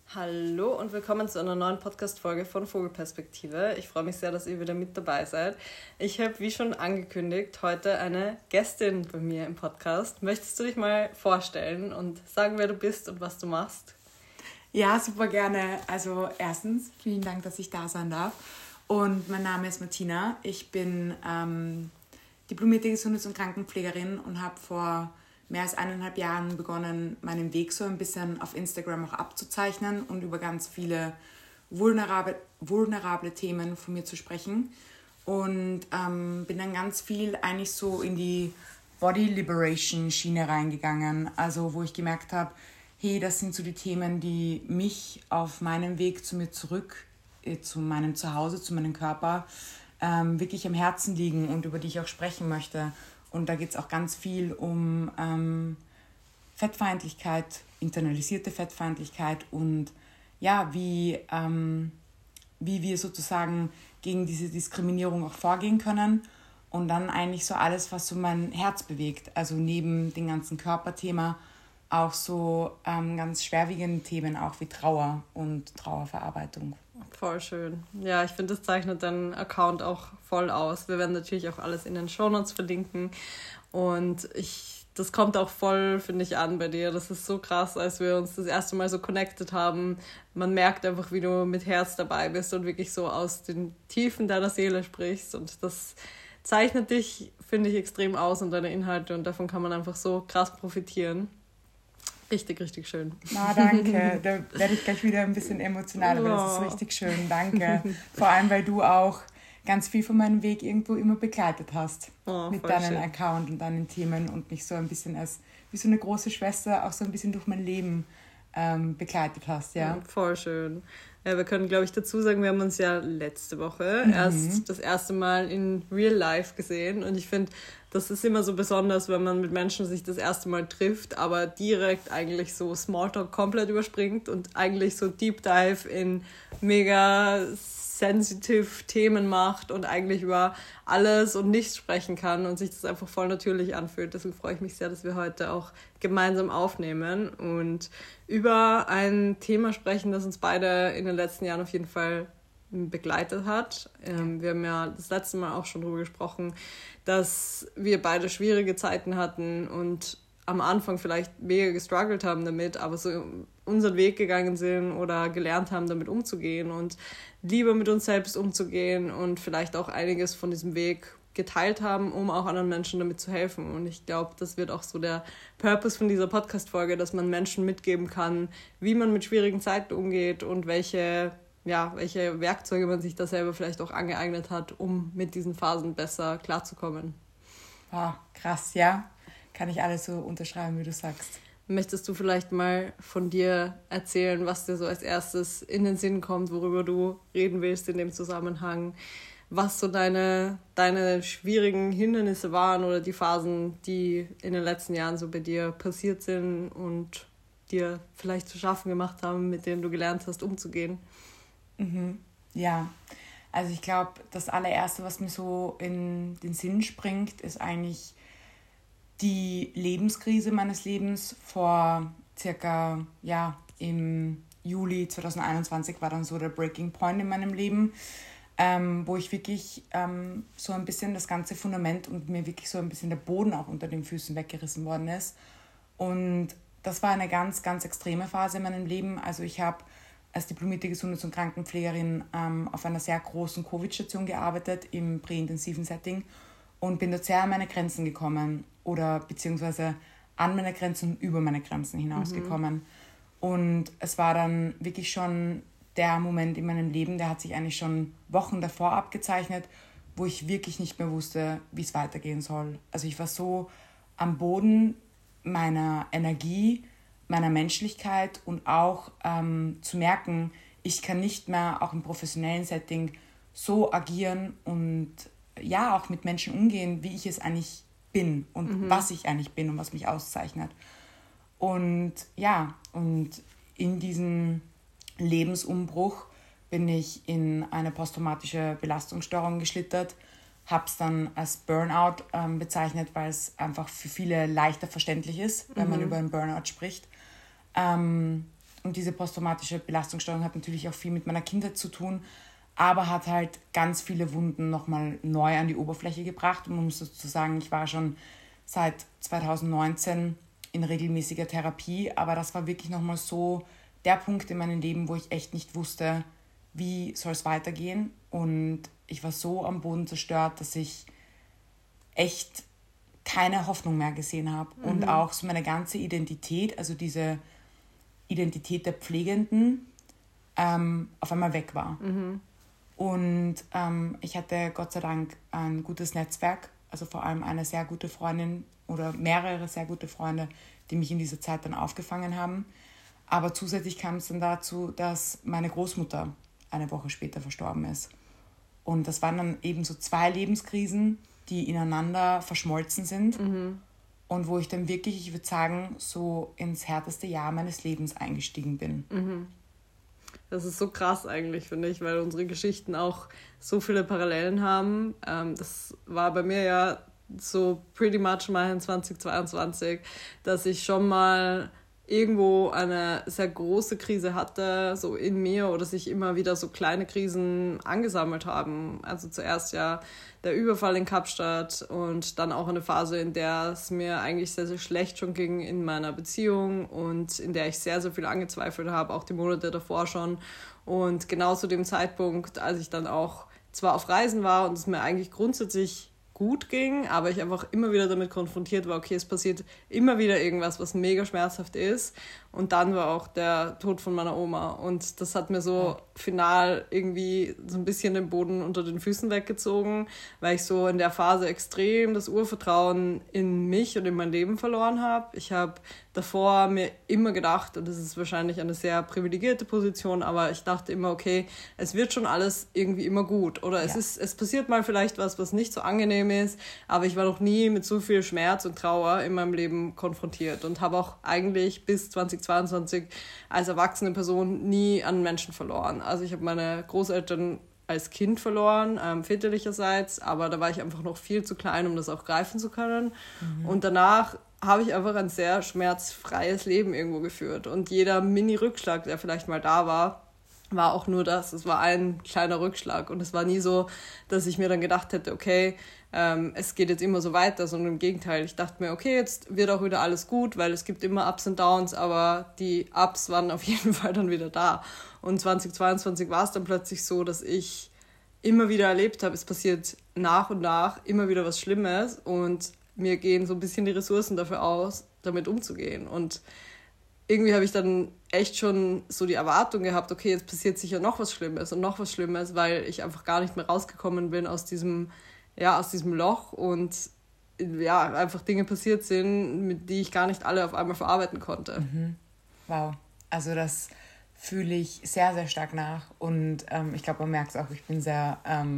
Hallo und willkommen zu einer neuen Podcast-Folge von Vogelperspektive. Ich freue mich sehr, dass ihr wieder mit dabei seid. Ich habe, wie schon angekündigt, heute eine Gästin bei mir im Podcast. Möchtest du dich mal vorstellen und sagen, wer du bist und was du machst? Ja, super gerne. Also erstens, vielen Dank, dass ich da sein darf. Und mein Name ist Martina. Ich bin diplomierte Gesundheits- und Krankenpflegerin und habe vor mehr als 1,5 Jahren begonnen, meinen Weg so ein bisschen auf Instagram auch abzuzeichnen und über ganz viele vulnerable Themen von mir zu sprechen. Und bin dann ganz viel eigentlich so in die Body Liberation Schiene reingegangen. Also wo ich gemerkt habe, hey, das sind so die Themen, die mich auf meinem Weg zu mir zurück, zu meinem Zuhause, zu meinem Körper, wirklich am Herzen liegen und über die ich auch sprechen möchte. Und da geht es auch ganz viel um Fettfeindlichkeit, internalisierte Fettfeindlichkeit und ja, wie wir sozusagen gegen diese Diskriminierung auch vorgehen können. Und dann eigentlich so alles, was so mein Herz bewegt. Also neben dem ganzen Körperthema auch so ganz schwerwiegende Themen, auch wie Trauer und Trauerverarbeitung. Voll schön. Ja, ich finde, das zeichnet deinen Account auch voll aus. Wir werden natürlich auch alles in den Shownotes verlinken. Und das kommt auch voll, finde ich, an bei dir. Das ist so krass, als wir uns das erste Mal so connected haben. Man merkt einfach, wie du mit Herz dabei bist und wirklich so aus den Tiefen deiner Seele sprichst. Und das zeichnet dich, finde ich, extrem aus und deine Inhalte. Und davon kann man einfach so krass profitieren. Richtig, richtig schön. Na, danke. Da werde ich gleich wieder ein bisschen emotional, aber das ist richtig schön. Danke. Vor allem, weil du auch ganz viel von meinem Weg irgendwo immer begleitet hast. Mit deinem schön. Account und deinen Themen und mich so ein bisschen als wie so eine große Schwester auch so ein bisschen durch mein Leben begleitet hast. Ja, voll schön. Ja, wir können, glaube ich, dazu sagen, wir haben uns ja letzte Woche erst das erste Mal in Real Life gesehen. Und ich finde, das ist immer so besonders, wenn man mit Menschen sich das erste Mal trifft, aber direkt eigentlich so Smalltalk komplett überspringt und eigentlich so Deep Dive in mega sensitive Themen macht und eigentlich über alles und nichts sprechen kann und sich das einfach voll natürlich anfühlt. Deswegen freue ich mich sehr, dass wir heute auch gemeinsam aufnehmen und über ein Thema sprechen, das uns beide in den letzten Jahren auf jeden Fall begleitet hat. Wir haben ja das letzte Mal auch schon darüber gesprochen, dass wir beide schwierige Zeiten hatten und am Anfang vielleicht mega gestruggelt haben damit, aber so unseren Weg gegangen sind oder gelernt haben, damit umzugehen und lieber mit uns selbst umzugehen und vielleicht auch einiges von diesem Weg geteilt haben, um auch anderen Menschen damit zu helfen. Und ich glaube, das wird auch so der Purpose von dieser Podcast-Folge, dass man Menschen mitgeben kann, wie man mit schwierigen Zeiten umgeht und welche Werkzeuge man sich da selber vielleicht auch angeeignet hat, um mit diesen Phasen besser klarzukommen. Wow, krass, ja. Kann ich alles so unterschreiben, wie du sagst. Möchtest du vielleicht mal von dir erzählen, was dir so als erstes in den Sinn kommt, worüber du reden willst in dem Zusammenhang? Was so deine schwierigen Hindernisse waren oder die Phasen, die in den letzten Jahren so bei dir passiert sind und dir vielleicht zu schaffen gemacht haben, mit denen du gelernt hast, umzugehen? Ja, also ich glaube, das allererste, was mir so in den Sinn springt, ist eigentlich die Lebenskrise meines Lebens. Vor circa, im Juli 2021 war dann so der Breaking Point in meinem Leben, wo ich wirklich so ein bisschen das ganze Fundament und mir wirklich so ein bisschen der Boden auch unter den Füßen weggerissen worden ist. Und das war eine ganz, ganz extreme Phase in meinem Leben. Also ich habe als diplomierte Gesundheits- und Krankenpflegerin auf einer sehr großen Covid-Station gearbeitet, im präintensiven Setting und bin dort sehr an meine Grenzen gekommen oder beziehungsweise an meine Grenzen und über meine Grenzen hinausgekommen. Und es war dann wirklich schon der Moment in meinem Leben, der hat sich eigentlich schon Wochen davor abgezeichnet, wo ich wirklich nicht mehr wusste, wie es weitergehen soll. Also ich war so am Boden meiner Energie, meiner Menschlichkeit und auch zu merken, ich kann nicht mehr auch im professionellen Setting so agieren und ja, auch mit Menschen umgehen, wie ich es eigentlich bin und was ich eigentlich bin und was mich auszeichnet. Und ja, und in diesem Lebensumbruch bin ich in eine posttraumatische Belastungsstörung geschlittert, habe es dann als Burnout bezeichnet, weil es einfach für viele leichter verständlich ist, wenn man über einen Burnout spricht. Und diese posttraumatische Belastungsstörung hat natürlich auch viel mit meiner Kindheit zu tun, aber hat halt ganz viele Wunden nochmal neu an die Oberfläche gebracht. Und man muss dazu sagen, ich war schon seit 2019 in regelmäßiger Therapie, aber das war wirklich nochmal so der Punkt in meinem Leben, wo ich echt nicht wusste, wie soll es weitergehen. Und ich war so am Boden zerstört, dass ich echt keine Hoffnung mehr gesehen habe. Und auch so meine ganze Identität, also diese Identität der Pflegenden, auf einmal weg war. Und ich hatte Gott sei Dank ein gutes Netzwerk, also vor allem eine sehr gute Freundin oder mehrere sehr gute Freunde, die mich in dieser Zeit dann aufgefangen haben. Aber zusätzlich kam es dann dazu, dass meine Großmutter eine Woche später verstorben ist. Und das waren dann eben so 2 Lebenskrisen, die ineinander verschmolzen sind. Und wo ich dann wirklich, ich würde sagen, so ins härteste Jahr meines Lebens eingestiegen bin. Das ist so krass eigentlich, finde ich, weil unsere Geschichten auch so viele Parallelen haben. Das war bei mir ja so pretty much mal in 2022, dass ich schon mal irgendwo eine sehr große Krise hatte, so in mir, oder sich immer wieder so kleine Krisen angesammelt haben. Also zuerst ja der Überfall in Kapstadt und dann auch eine Phase, in der es mir eigentlich sehr, sehr schlecht schon ging in meiner Beziehung und in der ich sehr, sehr viel angezweifelt habe, auch die Monate davor schon. Und genau zu dem Zeitpunkt, als ich dann auch zwar auf Reisen war und es mir eigentlich grundsätzlich gut ging, aber ich einfach immer wieder damit konfrontiert war, okay, es passiert immer wieder irgendwas, was mega schmerzhaft ist. Und dann war auch der Tod von meiner Oma. Und das hat mir so final irgendwie so ein bisschen den Boden unter den Füßen weggezogen, weil ich so in der Phase extrem das Urvertrauen in mich und in mein Leben verloren habe. Ich habe davor mir immer gedacht, und das ist wahrscheinlich eine sehr privilegierte Position, aber ich dachte immer, okay, es wird schon alles irgendwie immer gut. Oder es passiert mal vielleicht was nicht so angenehm ist, aber ich war noch nie mit so viel Schmerz und Trauer in meinem Leben konfrontiert und habe auch eigentlich bis 2022 als erwachsene Person nie an Menschen verloren. Also ich habe meine Großeltern als Kind verloren, väterlicherseits, aber da war ich einfach noch viel zu klein, um das auch greifen zu können. Und danach habe ich einfach ein sehr schmerzfreies Leben irgendwo geführt. Und jeder Mini-Rückschlag, der vielleicht mal da war auch nur das. Es war ein kleiner Rückschlag. Und es war nie so, dass ich mir dann gedacht hätte, okay, es geht jetzt immer so weiter, sondern im Gegenteil. Ich dachte mir, okay, jetzt wird auch wieder alles gut, weil es gibt immer Ups und Downs, aber die Ups waren auf jeden Fall dann wieder da. Und 2022 war es dann plötzlich so, dass ich immer wieder erlebt habe, es passiert nach und nach immer wieder was Schlimmes und mir gehen so ein bisschen die Ressourcen dafür aus, damit umzugehen. Und irgendwie habe ich dann echt schon so die Erwartung gehabt, okay, jetzt passiert sicher noch was Schlimmes und noch was Schlimmes, weil ich einfach gar nicht mehr rausgekommen bin aus diesem Loch und ja, einfach Dinge passiert sind, mit die ich gar nicht alle auf einmal verarbeiten konnte. Wow, also das fühle ich sehr, sehr stark nach und ich glaube, man merkt es auch, ich bin sehr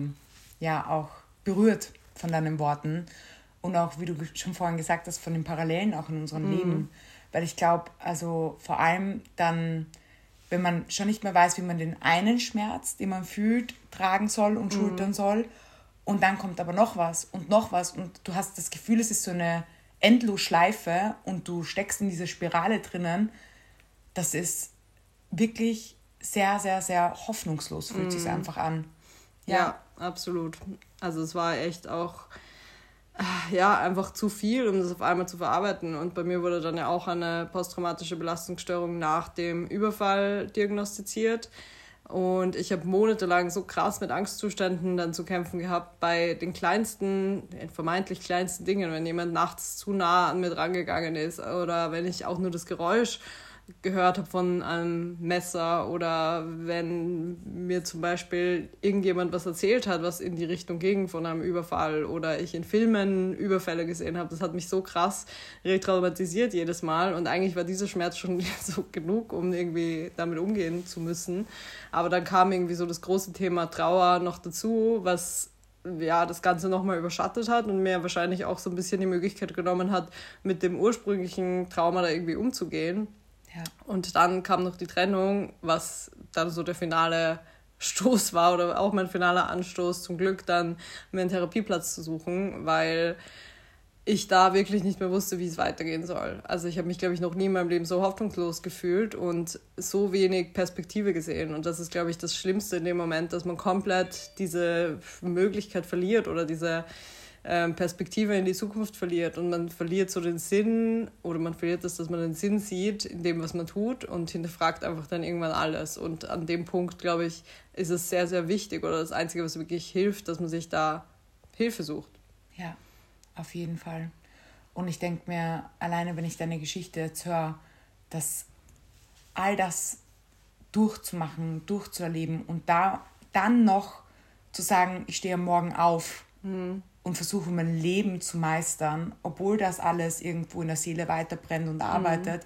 auch berührt von deinen Worten und auch, wie du schon vorhin gesagt hast, von den Parallelen auch in unserem Leben. Weil ich glaube, also vor allem dann, wenn man schon nicht mehr weiß, wie man den einen Schmerz, den man fühlt, tragen soll und schultern soll, und dann kommt aber noch was und du hast das Gefühl, es ist so eine Endlosschleife und du steckst in dieser Spirale drinnen, das ist wirklich sehr, sehr, sehr hoffnungslos, fühlt sich einfach an. Ja, absolut. Also es war echt auch einfach zu viel, um das auf einmal zu verarbeiten. Und bei mir wurde dann ja auch eine posttraumatische Belastungsstörung nach dem Überfall diagnostiziert. Und ich habe monatelang so krass mit Angstzuständen dann zu kämpfen gehabt bei den vermeintlich kleinsten Dingen, wenn jemand nachts zu nah an mir drangegangen ist oder wenn ich auch nur das Geräusch gehört habe von einem Messer oder wenn mir zum Beispiel irgendjemand was erzählt hat, was in die Richtung ging von einem Überfall oder ich in Filmen Überfälle gesehen habe. Das hat mich so krass retraumatisiert jedes Mal und eigentlich war dieser Schmerz schon so genug, um irgendwie damit umgehen zu müssen. Aber dann kam irgendwie so das große Thema Trauer noch dazu, was das Ganze nochmal überschattet hat und mir wahrscheinlich auch so ein bisschen die Möglichkeit genommen hat, mit dem ursprünglichen Trauma da irgendwie umzugehen. Ja. Und dann kam noch die Trennung, was dann so der finale Stoß war oder auch mein finaler Anstoß, zum Glück dann mir einen Therapieplatz zu suchen, weil ich da wirklich nicht mehr wusste, wie es weitergehen soll. Also ich habe mich, glaube ich, noch nie in meinem Leben so hoffnungslos gefühlt und so wenig Perspektive gesehen. Und das ist, glaube ich, das Schlimmste in dem Moment, dass man komplett diese Möglichkeit verliert oder diese Perspektive in die Zukunft verliert. Und man verliert so den Sinn oder man verliert das, dass man den Sinn sieht in dem, was man tut und hinterfragt einfach dann irgendwann alles. Und an dem Punkt, glaube ich, ist es sehr, sehr wichtig oder das Einzige, was wirklich hilft, dass man sich da Hilfe sucht. Ja. Auf jeden Fall. Und ich denke mir, alleine wenn ich deine Geschichte jetzt höre, dass all das durchzumachen, durchzuerleben und dann noch zu sagen, ich stehe am Morgen auf und versuche mein Leben zu meistern, obwohl das alles irgendwo in der Seele weiterbrennt und arbeitet.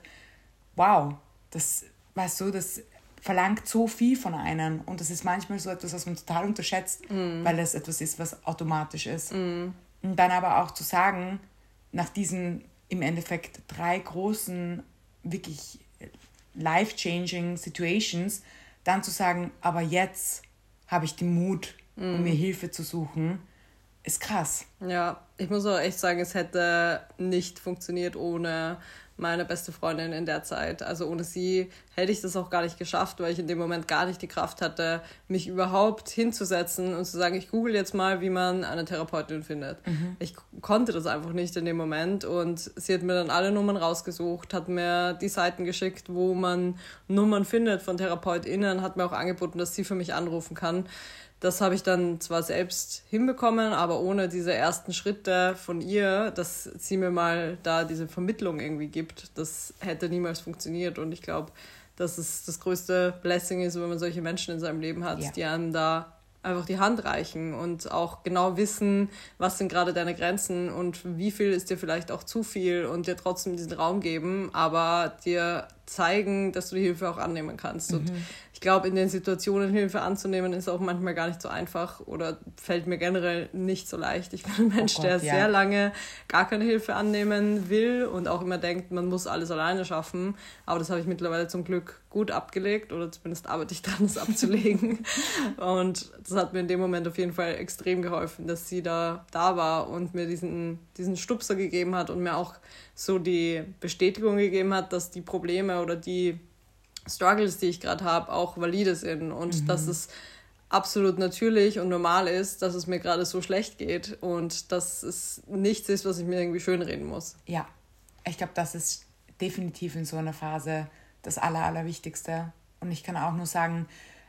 Wow, das, weißt du, das verlangt so viel von einem und das ist manchmal so etwas, was man total unterschätzt, weil es etwas ist, was automatisch ist. Und dann aber auch zu sagen, nach diesen im Endeffekt 3 großen, wirklich life-changing Situations, dann zu sagen, aber jetzt habe ich den Mut, um mir Hilfe zu suchen, ist krass. Ja, ich muss auch echt sagen, es hätte nicht funktioniert ohne meine beste Freundin in der Zeit. Also ohne sie hätte ich das auch gar nicht geschafft, weil ich in dem Moment gar nicht die Kraft hatte, mich überhaupt hinzusetzen und zu sagen, ich google jetzt mal, wie man eine Therapeutin findet. Ich konnte das einfach nicht in dem Moment und sie hat mir dann alle Nummern rausgesucht, hat mir die Seiten geschickt, wo man Nummern findet von TherapeutInnen, hat mir auch angeboten, dass sie für mich anrufen kann. Das habe ich dann zwar selbst hinbekommen, aber ohne diese ersten Schritte von ihr, dass sie mir mal da diese Vermittlung irgendwie gibt, das hätte niemals funktioniert. Und ich glaube, dass es das größte Blessing ist, wenn man solche Menschen in seinem Leben hat, die einem da einfach die Hand reichen und auch genau wissen, was sind gerade deine Grenzen und wie viel ist dir vielleicht auch zu viel und dir trotzdem diesen Raum geben, aber dir zeigen, dass du die Hilfe auch annehmen kannst. Und ich glaube, in den Situationen Hilfe anzunehmen, ist auch manchmal gar nicht so einfach oder fällt mir generell nicht so leicht. Ich bin ein Mensch, der sehr lange gar keine Hilfe annehmen will und auch immer denkt, man muss alles alleine schaffen. Aber das habe ich mittlerweile zum Glück gut abgelegt oder zumindest arbeite ich dran, das abzulegen. Und das hat mir in dem Moment auf jeden Fall extrem geholfen, dass sie da war und mir diesen Stupser gegeben hat und mir auch so die Bestätigung gegeben hat, dass die Probleme oder die Struggles, die ich gerade habe, auch valide sind und dass es absolut natürlich und normal ist, dass es mir gerade so schlecht geht und dass es nichts ist, was ich mir irgendwie schönreden muss. Ja, ich glaube, das ist definitiv in so einer Phase das Allerwichtigste. Und ich kann auch nur sagen,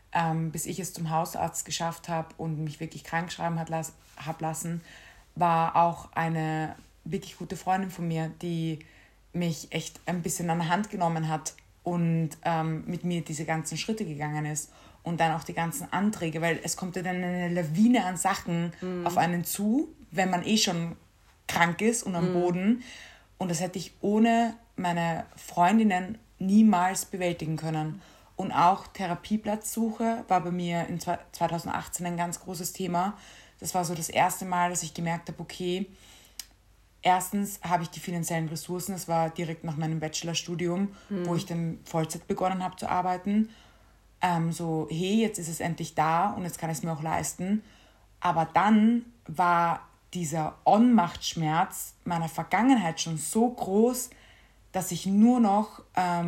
bis ich es zum Hausarzt geschafft habe und mich wirklich krank schreiben hab lassen, war auch eine wirklich gute Freundin von mir, die mich echt ein bisschen an der Hand genommen hat und mit mir diese ganzen Schritte gegangen ist und dann auch die ganzen Anträge, weil es kommt ja dann eine Lawine an Sachen auf einen zu, wenn man eh schon krank ist und am Boden. Und das hätte ich ohne meine Freundinnen niemals bewältigen können. Und auch Therapieplatzsuche war bei mir in 2018 ein ganz großes Thema. Das war so das erste Mal, dass ich gemerkt habe, okay, erstens habe ich die finanziellen Ressourcen, das war direkt nach meinem Bachelorstudium, wo ich dann Vollzeit begonnen habe zu arbeiten. So, hey, jetzt ist es endlich da und jetzt kann ich es mir auch leisten. Aber dann war dieser Ohnmachtsschmerz meiner Vergangenheit schon so groß, dass ich nur noch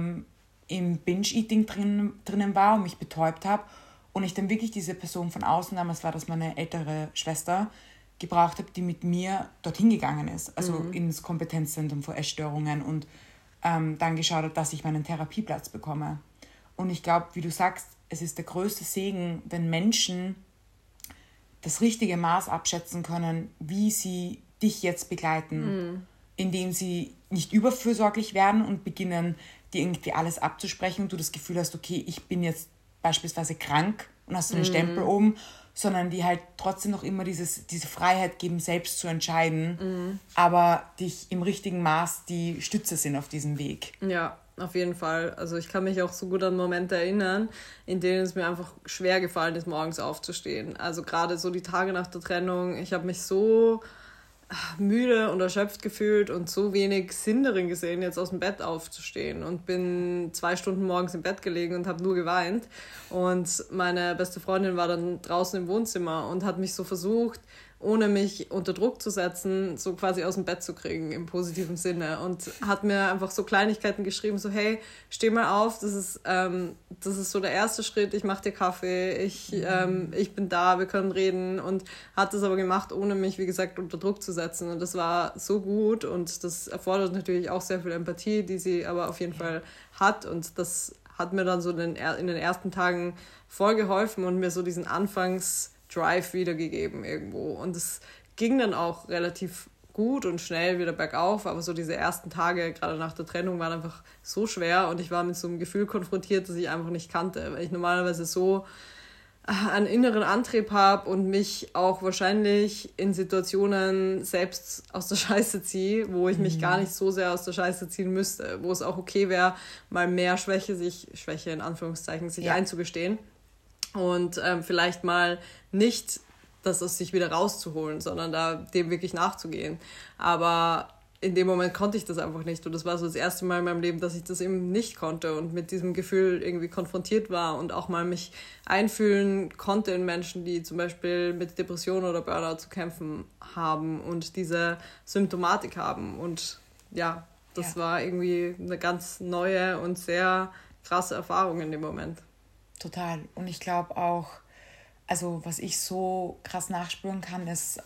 im Binge-Eating drinnen war und mich betäubt habe und ich dann wirklich diese Person von außen, damals war das meine ältere Schwester, gebraucht habe, die mit mir dorthin gegangen ist, also ins Kompetenzzentrum für Essstörungen und dann geschaut hat, dass ich meinen Therapieplatz bekomme. Und ich glaube, wie du sagst, es ist der größte Segen, wenn Menschen das richtige Maß abschätzen können, wie sie dich jetzt begleiten, indem sie nicht überfürsorglich werden und beginnen, dir irgendwie alles abzusprechen und du das Gefühl hast, okay, ich bin jetzt beispielsweise krank und hast so einen Stempel oben, sondern die halt trotzdem noch immer diese Freiheit geben, selbst zu entscheiden, aber dich im richtigen Maß die Stütze sind auf diesem Weg. Ja, auf jeden Fall. Also ich kann mich auch so gut an Momente erinnern, in denen es mir einfach schwer gefallen ist, morgens aufzustehen. Also gerade so die Tage nach der Trennung, ich habe mich so müde und erschöpft gefühlt und so wenig Sinn darin gesehen, jetzt aus dem Bett aufzustehen und bin 2 Stunden morgens im Bett gelegen und habe nur geweint und meine beste Freundin war dann draußen im Wohnzimmer und hat mich so versucht ohne mich unter Druck zu setzen, so quasi aus dem Bett zu kriegen, im positiven Sinne. Und hat mir einfach so Kleinigkeiten geschrieben, so hey, steh mal auf, das ist so der erste Schritt, ich mache dir Kaffee, ich bin da, wir können reden. Und hat das aber gemacht, ohne mich, wie gesagt, unter Druck zu setzen. Und das war so gut und das erfordert natürlich auch sehr viel Empathie, die sie aber auf jeden Fall hat. Und das hat mir dann so in den ersten Tagen voll geholfen und mir so diesen Anfangs-Drive wiedergegeben irgendwo. Und es ging dann auch relativ gut und schnell wieder bergauf, aber so diese ersten Tage, gerade nach der Trennung, waren einfach so schwer und ich war mit so einem Gefühl konfrontiert, das ich einfach nicht kannte, weil ich normalerweise so einen inneren Antrieb habe und mich auch wahrscheinlich in Situationen selbst aus der Scheiße ziehe, wo ich mich gar nicht so sehr aus der Scheiße ziehen müsste, wo es auch okay wäre, mal mehr Schwäche in Anführungszeichen, sich einzugestehen und vielleicht mal nicht das aus sich wieder rauszuholen, sondern da dem wirklich nachzugehen. Aber in dem Moment konnte ich das einfach nicht und das war so das erste Mal in meinem Leben, dass ich das eben nicht konnte und mit diesem Gefühl irgendwie konfrontiert war und auch mal mich einfühlen konnte in Menschen, die zum Beispiel mit Depressionen oder Burnout zu kämpfen haben und diese Symptomatik haben und ja, das war irgendwie eine ganz neue und sehr krasse Erfahrung in dem Moment. Total. Und ich glaube auch, also was ich so krass nachspüren kann, ist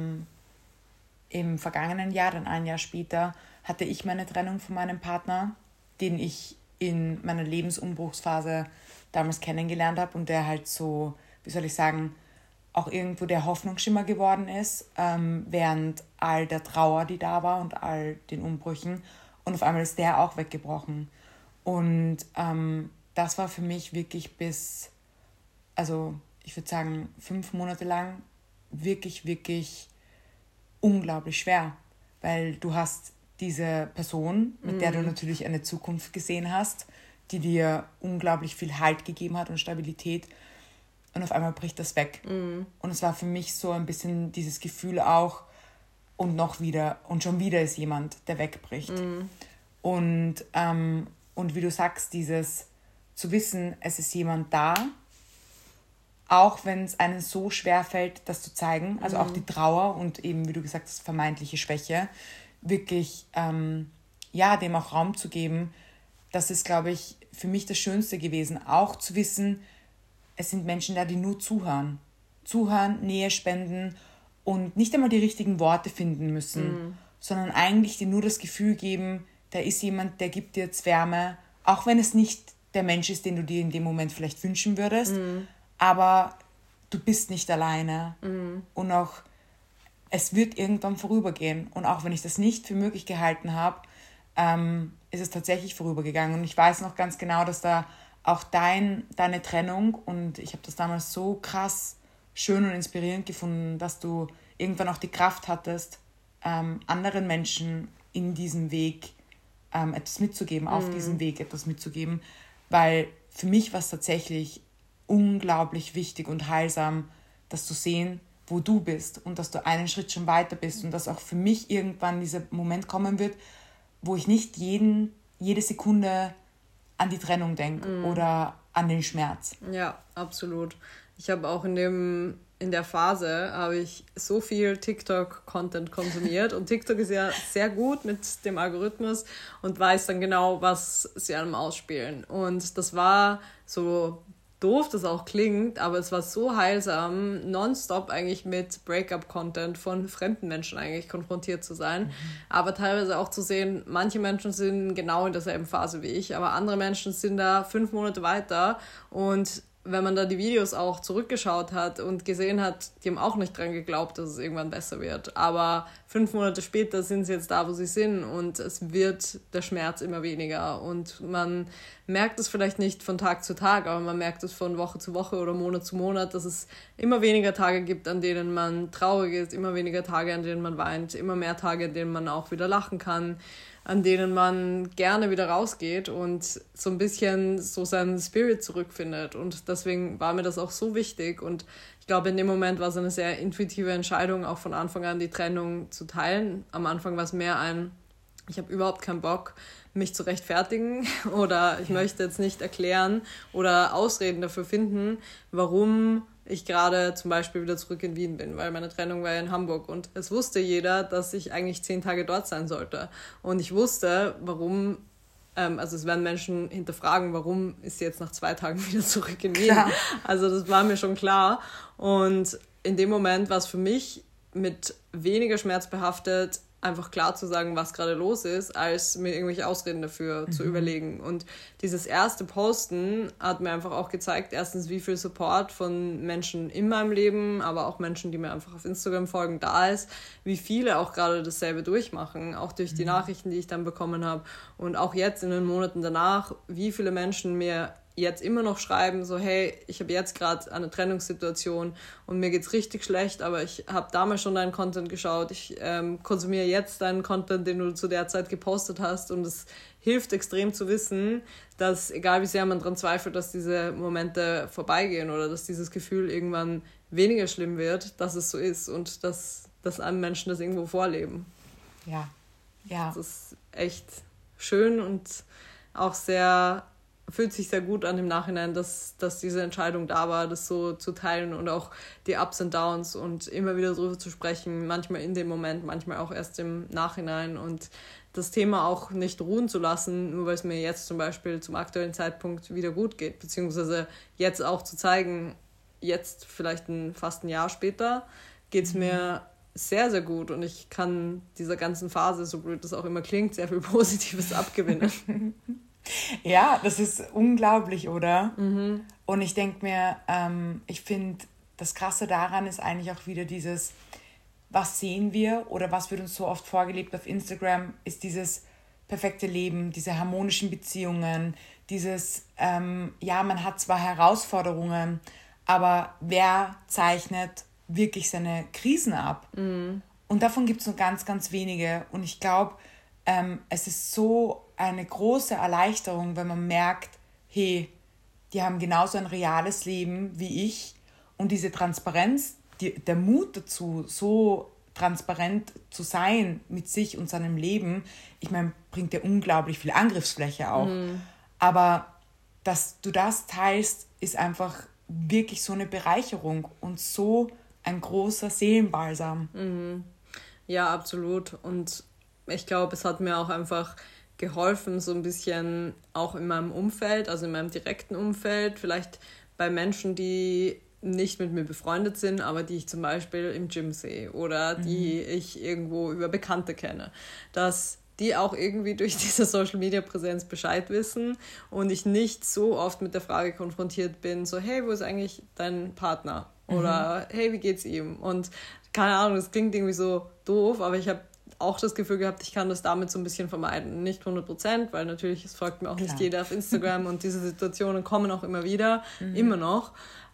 im vergangenen Jahr, dann ein Jahr später, hatte ich meine Trennung von meinem Partner, den ich in meiner Lebensumbruchsphase damals kennengelernt habe und der halt so, wie soll ich sagen, auch irgendwo der Hoffnungsschimmer geworden ist, während all der Trauer, die da war und all den Umbrüchen. Und auf einmal ist der auch weggebrochen. Und das war für mich wirklich also ich würde sagen, 5 Monate lang wirklich, wirklich unglaublich schwer, weil du hast diese Person, mit der du natürlich eine Zukunft gesehen hast, die dir unglaublich viel Halt gegeben hat und Stabilität und auf einmal bricht das weg. Und es war für mich so ein bisschen dieses Gefühl auch und schon wieder ist jemand, der wegbricht. Und wie du sagst, dieses zu wissen, es ist jemand da, auch wenn es einen so schwer fällt, das zu zeigen, also auch die Trauer und eben, wie du gesagt hast, vermeintliche Schwäche, wirklich dem auch Raum zu geben, das ist, glaube ich, für mich das Schönste gewesen, auch zu wissen, es sind Menschen da, die nur zuhören, Nähe spenden und nicht einmal die richtigen Worte finden müssen, sondern eigentlich dir nur das Gefühl geben, da ist jemand, der gibt dir jetzt Wärme, auch wenn es nicht der Mensch ist, den du dir in dem Moment vielleicht wünschen würdest, aber du bist nicht alleine und auch es wird irgendwann vorübergehen. Und auch wenn ich das nicht für möglich gehalten habe, ist es tatsächlich vorübergegangen. Und ich weiß noch ganz genau, dass da auch deine Trennung, und ich habe das damals so krass schön und inspirierend gefunden, dass du irgendwann auch die Kraft hattest, anderen Menschen in diesem Weg etwas mitzugeben, auf diesem Weg etwas mitzugeben. Weil für mich war es tatsächlich unglaublich wichtig und heilsam, das zu sehen, wo du bist und dass du einen Schritt schon weiter bist und dass auch für mich irgendwann dieser Moment kommen wird, wo ich nicht jede Sekunde an die Trennung denke oder an den Schmerz. Ja, absolut. Ich habe auch in der Phase habe ich so viel TikTok-Content konsumiert und TikTok ist ja sehr gut mit dem Algorithmus und weiß dann genau, was sie einem ausspielen. Und das war so doof das auch klingt, aber es war so heilsam, nonstop eigentlich mit Breakup-Content von fremden Menschen eigentlich konfrontiert zu sein, aber teilweise auch zu sehen, manche Menschen sind genau in derselben Phase wie ich, aber andere Menschen sind da 5 Monate weiter und wenn man da die Videos auch zurückgeschaut hat und gesehen hat, die haben auch nicht dran geglaubt, dass es irgendwann besser wird. Aber 5 Monate später sind sie jetzt da, wo sie sind und es wird der Schmerz immer weniger. Und man merkt es vielleicht nicht von Tag zu Tag, aber man merkt es von Woche zu Woche oder Monat zu Monat, dass es immer weniger Tage gibt, an denen man traurig ist, immer weniger Tage, an denen man weint, immer mehr Tage, an denen man auch wieder lachen kann, an denen man gerne wieder rausgeht und so ein bisschen so seinen Spirit zurückfindet. Und deswegen war mir das auch so wichtig. Und ich glaube, in dem Moment war es eine sehr intuitive Entscheidung, auch von Anfang an die Trennung zu teilen. Am Anfang war es mehr ich habe überhaupt keinen Bock, mich zu rechtfertigen oder ich möchte jetzt nicht erklären oder Ausreden dafür finden, warum ich gerade zum Beispiel wieder zurück in Wien bin, weil meine Trennung war ja in Hamburg und es wusste jeder, dass ich eigentlich 10 Tage dort sein sollte. Und ich wusste, warum, also es werden Menschen hinterfragen, warum ist sie jetzt nach 2 Tagen wieder zurück in Wien. Klar. Also das war mir schon klar. Und in dem Moment war es für mich mit weniger Schmerz behaftet, einfach klar zu sagen, was gerade los ist, als mir irgendwelche Ausreden dafür zu überlegen. Und dieses erste Posten hat mir einfach auch gezeigt, erstens, wie viel Support von Menschen in meinem Leben, aber auch Menschen, die mir einfach auf Instagram folgen, da ist, wie viele auch gerade dasselbe durchmachen, auch durch die Nachrichten, die ich dann bekommen habe. Und auch jetzt in den Monaten danach, wie viele Menschen mir jetzt immer noch schreiben, so hey, ich habe jetzt gerade eine Trennungssituation und mir geht's richtig schlecht, aber ich habe damals schon deinen Content geschaut, ich konsumiere jetzt deinen Content, den du zu der Zeit gepostet hast und es hilft extrem zu wissen, dass egal wie sehr man daran zweifelt, dass diese Momente vorbeigehen oder dass dieses Gefühl irgendwann weniger schlimm wird, dass es so ist und dass einem Menschen das irgendwo vorleben. Ja. Das ist echt schön und auch fühlt sich sehr gut an im Nachhinein, dass diese Entscheidung da war, das so zu teilen und auch die Ups und Downs und immer wieder darüber zu sprechen, manchmal in dem Moment, manchmal auch erst im Nachhinein und das Thema auch nicht ruhen zu lassen, nur weil es mir jetzt zum Beispiel zum aktuellen Zeitpunkt wieder gut geht, beziehungsweise jetzt auch zu zeigen, jetzt vielleicht fast ein Jahr später geht es mir sehr, sehr gut und ich kann dieser ganzen Phase, so blöd das auch immer klingt, sehr viel Positives abgewinnen. Ja, das ist unglaublich, oder? Und ich denke mir, ich finde, das Krasse daran ist eigentlich auch wieder dieses, was sehen wir oder was wird uns so oft vorgelebt auf Instagram, ist dieses perfekte Leben, diese harmonischen Beziehungen, dieses, man hat zwar Herausforderungen, aber wer zeichnet wirklich seine Krisen ab? Und davon gibt es nur ganz, ganz wenige. Und ich glaube, es ist so eine große Erleichterung, wenn man merkt, hey, die haben genauso ein reales Leben wie ich und diese Transparenz, der Mut dazu, so transparent zu sein mit sich und seinem Leben, ich meine, bringt ja unglaublich viel Angriffsfläche auch. Aber dass du das teilst, ist einfach wirklich so eine Bereicherung und so ein großer Seelenbalsam. Ja, absolut. Und ich glaube, es hat mir auch einfach geholfen, so ein bisschen auch in meinem Umfeld, also in meinem direkten Umfeld, vielleicht bei Menschen, die nicht mit mir befreundet sind, aber die ich zum Beispiel im Gym sehe oder die ich irgendwo über Bekannte kenne, dass die auch irgendwie durch diese Social-Media-Präsenz Bescheid wissen und ich nicht so oft mit der Frage konfrontiert bin, so hey, wo ist eigentlich dein Partner? Oder hey, wie geht's ihm? Und keine Ahnung, das klingt irgendwie so doof, aber ich habe auch das Gefühl gehabt, ich kann das damit so ein bisschen vermeiden. Nicht 100%, weil natürlich, es folgt mir auch nicht jeder auf Instagram und diese Situationen kommen auch immer wieder, immer noch.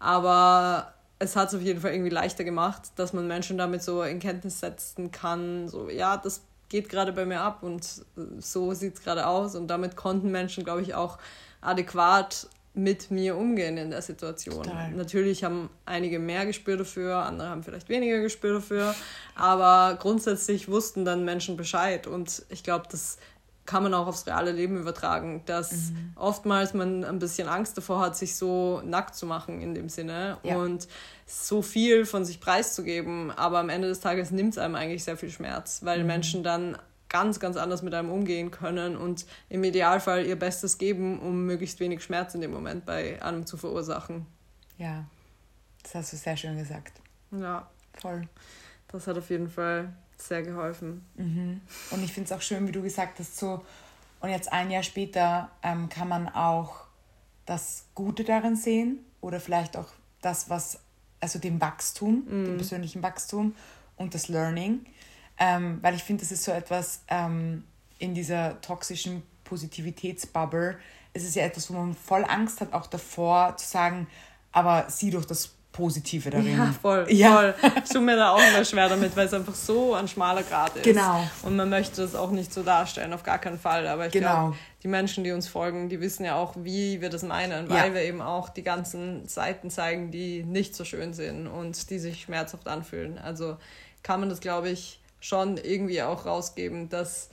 Aber es hat es auf jeden Fall irgendwie leichter gemacht, dass man Menschen damit so in Kenntnis setzen kann, so, ja, das geht gerade bei mir ab und so sieht es gerade aus. Und damit konnten Menschen, glaube ich, auch adäquat mit mir umgehen in der Situation. Total. Natürlich haben einige mehr Gespür dafür, andere haben vielleicht weniger Gespür dafür, aber grundsätzlich wussten dann Menschen Bescheid und ich glaube, das kann man auch aufs reale Leben übertragen, dass oftmals man ein bisschen Angst davor hat, sich so nackt zu machen in dem Sinne und so viel von sich preiszugeben, aber am Ende des Tages nimmt es einem eigentlich sehr viel Schmerz, weil Menschen dann ganz, ganz anders mit einem umgehen können und im Idealfall ihr Bestes geben, um möglichst wenig Schmerz in dem Moment bei einem zu verursachen. Ja, das hast du sehr schön gesagt. Ja. Voll. Das hat auf jeden Fall sehr geholfen. Und ich finde es auch schön, wie du gesagt hast, so, und jetzt ein Jahr später kann man auch das Gute darin sehen oder vielleicht auch das, also dem Wachstum, dem persönlichen Wachstum und das Learning. Weil ich finde, das ist so etwas in dieser toxischen Positivitätsbubble. Es ist ja etwas, wo man voll Angst hat, auch davor zu sagen, aber sieh doch das Positive darin. Ja, voll. Ich tue mir da auch immer schwer damit, weil es einfach so ein schmaler Grat ist. Genau. Und man möchte das auch nicht so darstellen, auf gar keinen Fall. Aber ich glaube, die Menschen, die uns folgen, die wissen ja auch, wie wir das meinen, weil wir eben auch die ganzen Seiten zeigen, die nicht so schön sind und die sich schmerzhaft anfühlen. Also kann man das, glaube ich, schon irgendwie auch rausgeben, dass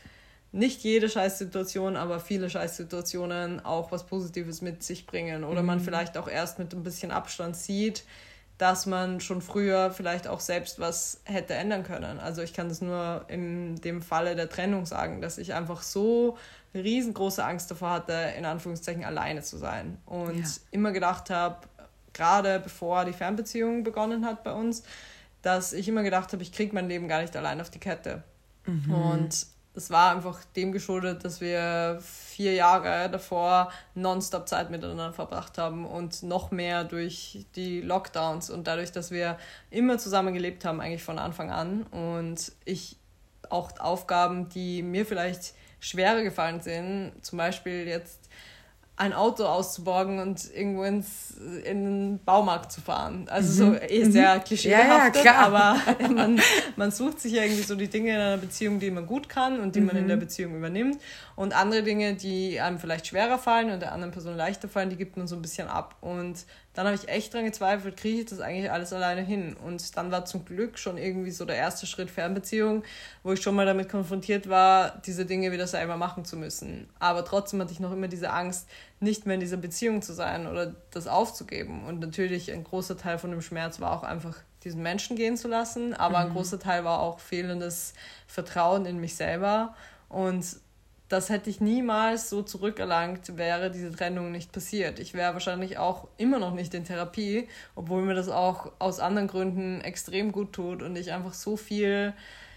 nicht jede Scheißsituation, aber viele Scheißsituationen auch was Positives mit sich bringen. Oder man vielleicht auch erst mit ein bisschen Abstand sieht, dass man schon früher vielleicht auch selbst was hätte ändern können. Also ich kann das nur in dem Falle der Trennung sagen, dass ich einfach so riesengroße Angst davor hatte, in Anführungszeichen alleine zu sein. Und immer gedacht habe, gerade bevor die Fernbeziehung begonnen hat bei uns, dass ich immer gedacht habe, ich kriege mein Leben gar nicht allein auf die Kette. Und das war einfach dem geschuldet, dass wir 4 Jahre davor nonstop Zeit miteinander verbracht haben und noch mehr durch die Lockdowns und dadurch, dass wir immer zusammen gelebt haben, eigentlich von Anfang an. Und ich auch Aufgaben, die mir vielleicht schwerer gefallen sind, zum Beispiel jetzt ein Auto auszuborgen und irgendwo in den Baumarkt zu fahren. Also so sehr klischeebehaftet, aber man sucht sich ja irgendwie so die Dinge in einer Beziehung, die man gut kann und die man in der Beziehung übernimmt. Und andere Dinge, die einem vielleicht schwerer fallen und der anderen Person leichter fallen, die gibt man so ein bisschen ab. Und dann habe ich echt dran gezweifelt, kriege ich das eigentlich alles alleine hin? Und dann war zum Glück schon irgendwie so der erste Schritt Fernbeziehung, wo ich schon mal damit konfrontiert war, diese Dinge wieder selber machen zu müssen. Aber trotzdem hatte ich noch immer diese Angst, nicht mehr in dieser Beziehung zu sein oder das aufzugeben. Und natürlich ein großer Teil von dem Schmerz war auch einfach, diesen Menschen gehen zu lassen, aber ein großer Teil war auch fehlendes Vertrauen in mich selber. Und das hätte ich niemals so zurückerlangt, wäre diese Trennung nicht passiert. Ich wäre wahrscheinlich auch immer noch nicht in Therapie, obwohl mir das auch aus anderen Gründen extrem gut tut und ich einfach so viel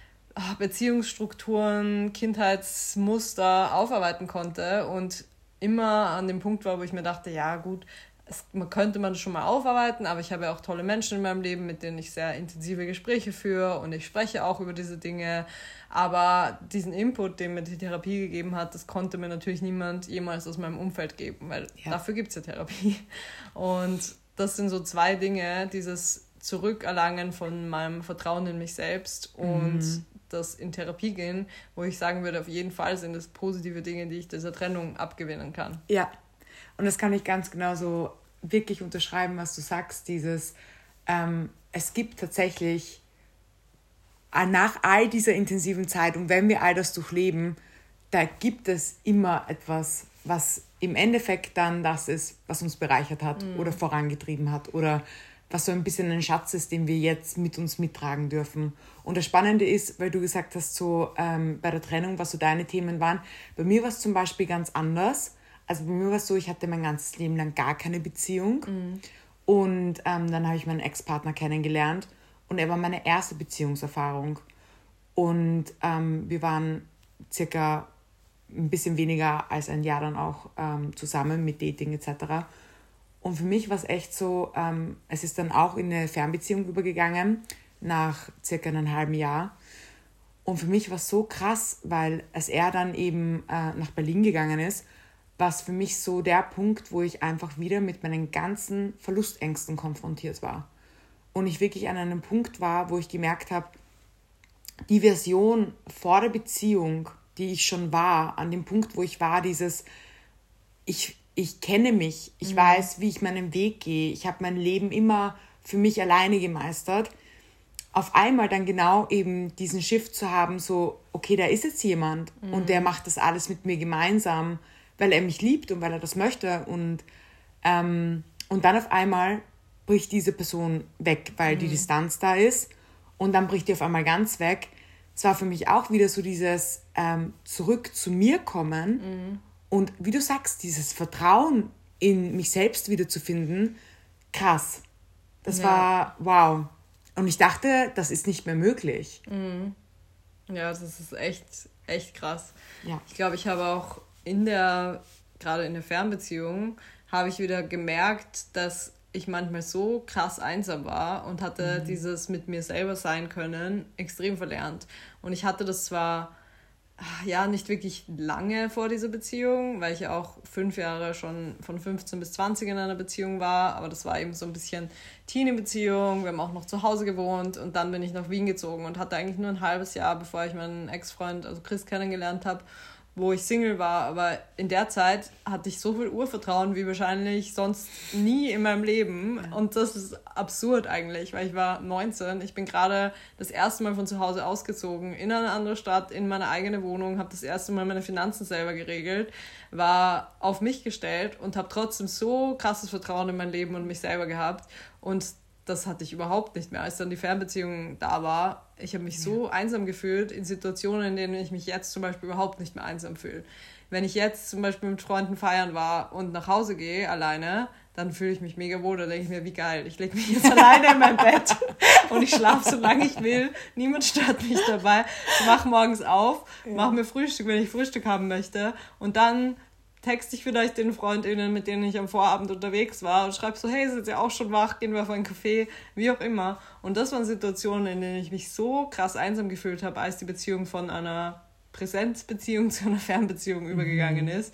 Beziehungsstrukturen, Kindheitsmuster aufarbeiten konnte und immer an dem Punkt war, wo ich mir dachte, ja gut, könnte man schon mal aufarbeiten, aber ich habe ja auch tolle Menschen in meinem Leben, mit denen ich sehr intensive Gespräche führe und ich spreche auch über diese Dinge, aber diesen Input, den mir die Therapie gegeben hat, das konnte mir natürlich niemand jemals aus meinem Umfeld geben, weil dafür gibt es ja Therapie. Und das sind so 2 Dinge, dieses Zurückerlangen von meinem Vertrauen in mich selbst und das in Therapie gehen, wo ich sagen würde, auf jeden Fall sind es positive Dinge, die ich dieser Trennung abgewinnen kann. Ja, und das kann ich ganz genau so wirklich unterschreiben, was du sagst, dieses, es gibt tatsächlich nach all dieser intensiven Zeit und wenn wir all das durchleben, da gibt es immer etwas, was im Endeffekt dann das ist, was uns bereichert hat oder vorangetrieben hat oder was so ein bisschen ein Schatz ist, den wir jetzt mit uns mittragen dürfen. Und das Spannende ist, weil du gesagt hast, so bei der Trennung, was so deine Themen waren, bei mir war es zum Beispiel ganz anders. Also bei mir war es so, ich hatte mein ganzes Leben lang gar keine Beziehung. Und dann habe ich meinen Ex-Partner kennengelernt und er war meine erste Beziehungserfahrung. Und wir waren circa ein bisschen weniger als ein Jahr dann auch zusammen mit Dating etc. Und für mich war es echt so, es ist dann auch in eine Fernbeziehung übergegangen, nach circa einem halben Jahr. Und für mich war es so krass, weil als er dann eben nach Berlin gegangen ist, war es für mich so der Punkt, wo ich einfach wieder mit meinen ganzen Verlustängsten konfrontiert war. Und ich wirklich an einem Punkt war, wo ich gemerkt habe, die Version vor der Beziehung, die ich schon war, an dem Punkt, wo ich war, dieses, ich kenne mich, ich weiß, wie ich meinen Weg gehe, ich habe mein Leben immer für mich alleine gemeistert. Auf einmal dann genau eben diesen Shift zu haben, so, okay, da ist jetzt jemand und der macht das alles mit mir gemeinsam, weil er mich liebt und weil er das möchte. Und dann auf einmal bricht diese Person weg, weil die Distanz da ist und dann bricht die auf einmal ganz weg. Es war für mich auch wieder so dieses zurück zu mir kommen und wie du sagst, dieses Vertrauen in mich selbst wiederzufinden, krass. Das war wow. Und ich dachte, das ist nicht mehr möglich. Ja, das ist echt krass. Ja. Ich glaube, ich habe auch gerade in der Fernbeziehung, habe ich wieder gemerkt, dass ich manchmal so krass einsam war und hatte dieses mit mir selber sein können extrem verlernt. Und ich hatte das zwar nicht wirklich lange vor dieser Beziehung, weil ich ja auch 5 Jahre schon von 15 bis 20 in einer Beziehung war, aber das war eben so ein bisschen Teenie-Beziehung, wir haben auch noch zu Hause gewohnt und dann bin ich nach Wien gezogen und hatte eigentlich nur ein halbes Jahr, bevor ich meinen Ex-Freund, also Chris, kennengelernt habe wo ich Single war, aber in der Zeit hatte ich so viel Urvertrauen wie wahrscheinlich sonst nie in meinem Leben und das ist absurd eigentlich, weil ich war 19, ich bin gerade das erste Mal von zu Hause ausgezogen, in eine andere Stadt, in meine eigene Wohnung, habe das erste Mal meine Finanzen selber geregelt, war auf mich gestellt und habe trotzdem so krasses Vertrauen in mein Leben und mich selber gehabt und das hatte ich überhaupt nicht mehr, als dann die Fernbeziehung da war. Ich habe mich so einsam gefühlt in Situationen, in denen ich mich jetzt zum Beispiel überhaupt nicht mehr einsam fühle. Wenn ich jetzt zum Beispiel mit Freunden feiern war und nach Hause gehe alleine, dann fühle ich mich mega wohl. Da denke ich mir, wie geil. Ich lege mich jetzt alleine in mein Bett und ich schlafe, solange ich will. Niemand stört mich dabei. Ich mache morgens auf, mache mir Frühstück, wenn ich Frühstück haben möchte. Und dann texte ich vielleicht den FreundInnen, mit denen ich am Vorabend unterwegs war und schreibe so, hey, sind ihr auch schon wach, gehen wir auf einen Café, wie auch immer. Und das waren Situationen, in denen ich mich so krass einsam gefühlt habe, als die Beziehung von einer Präsenzbeziehung zu einer Fernbeziehung übergegangen ist.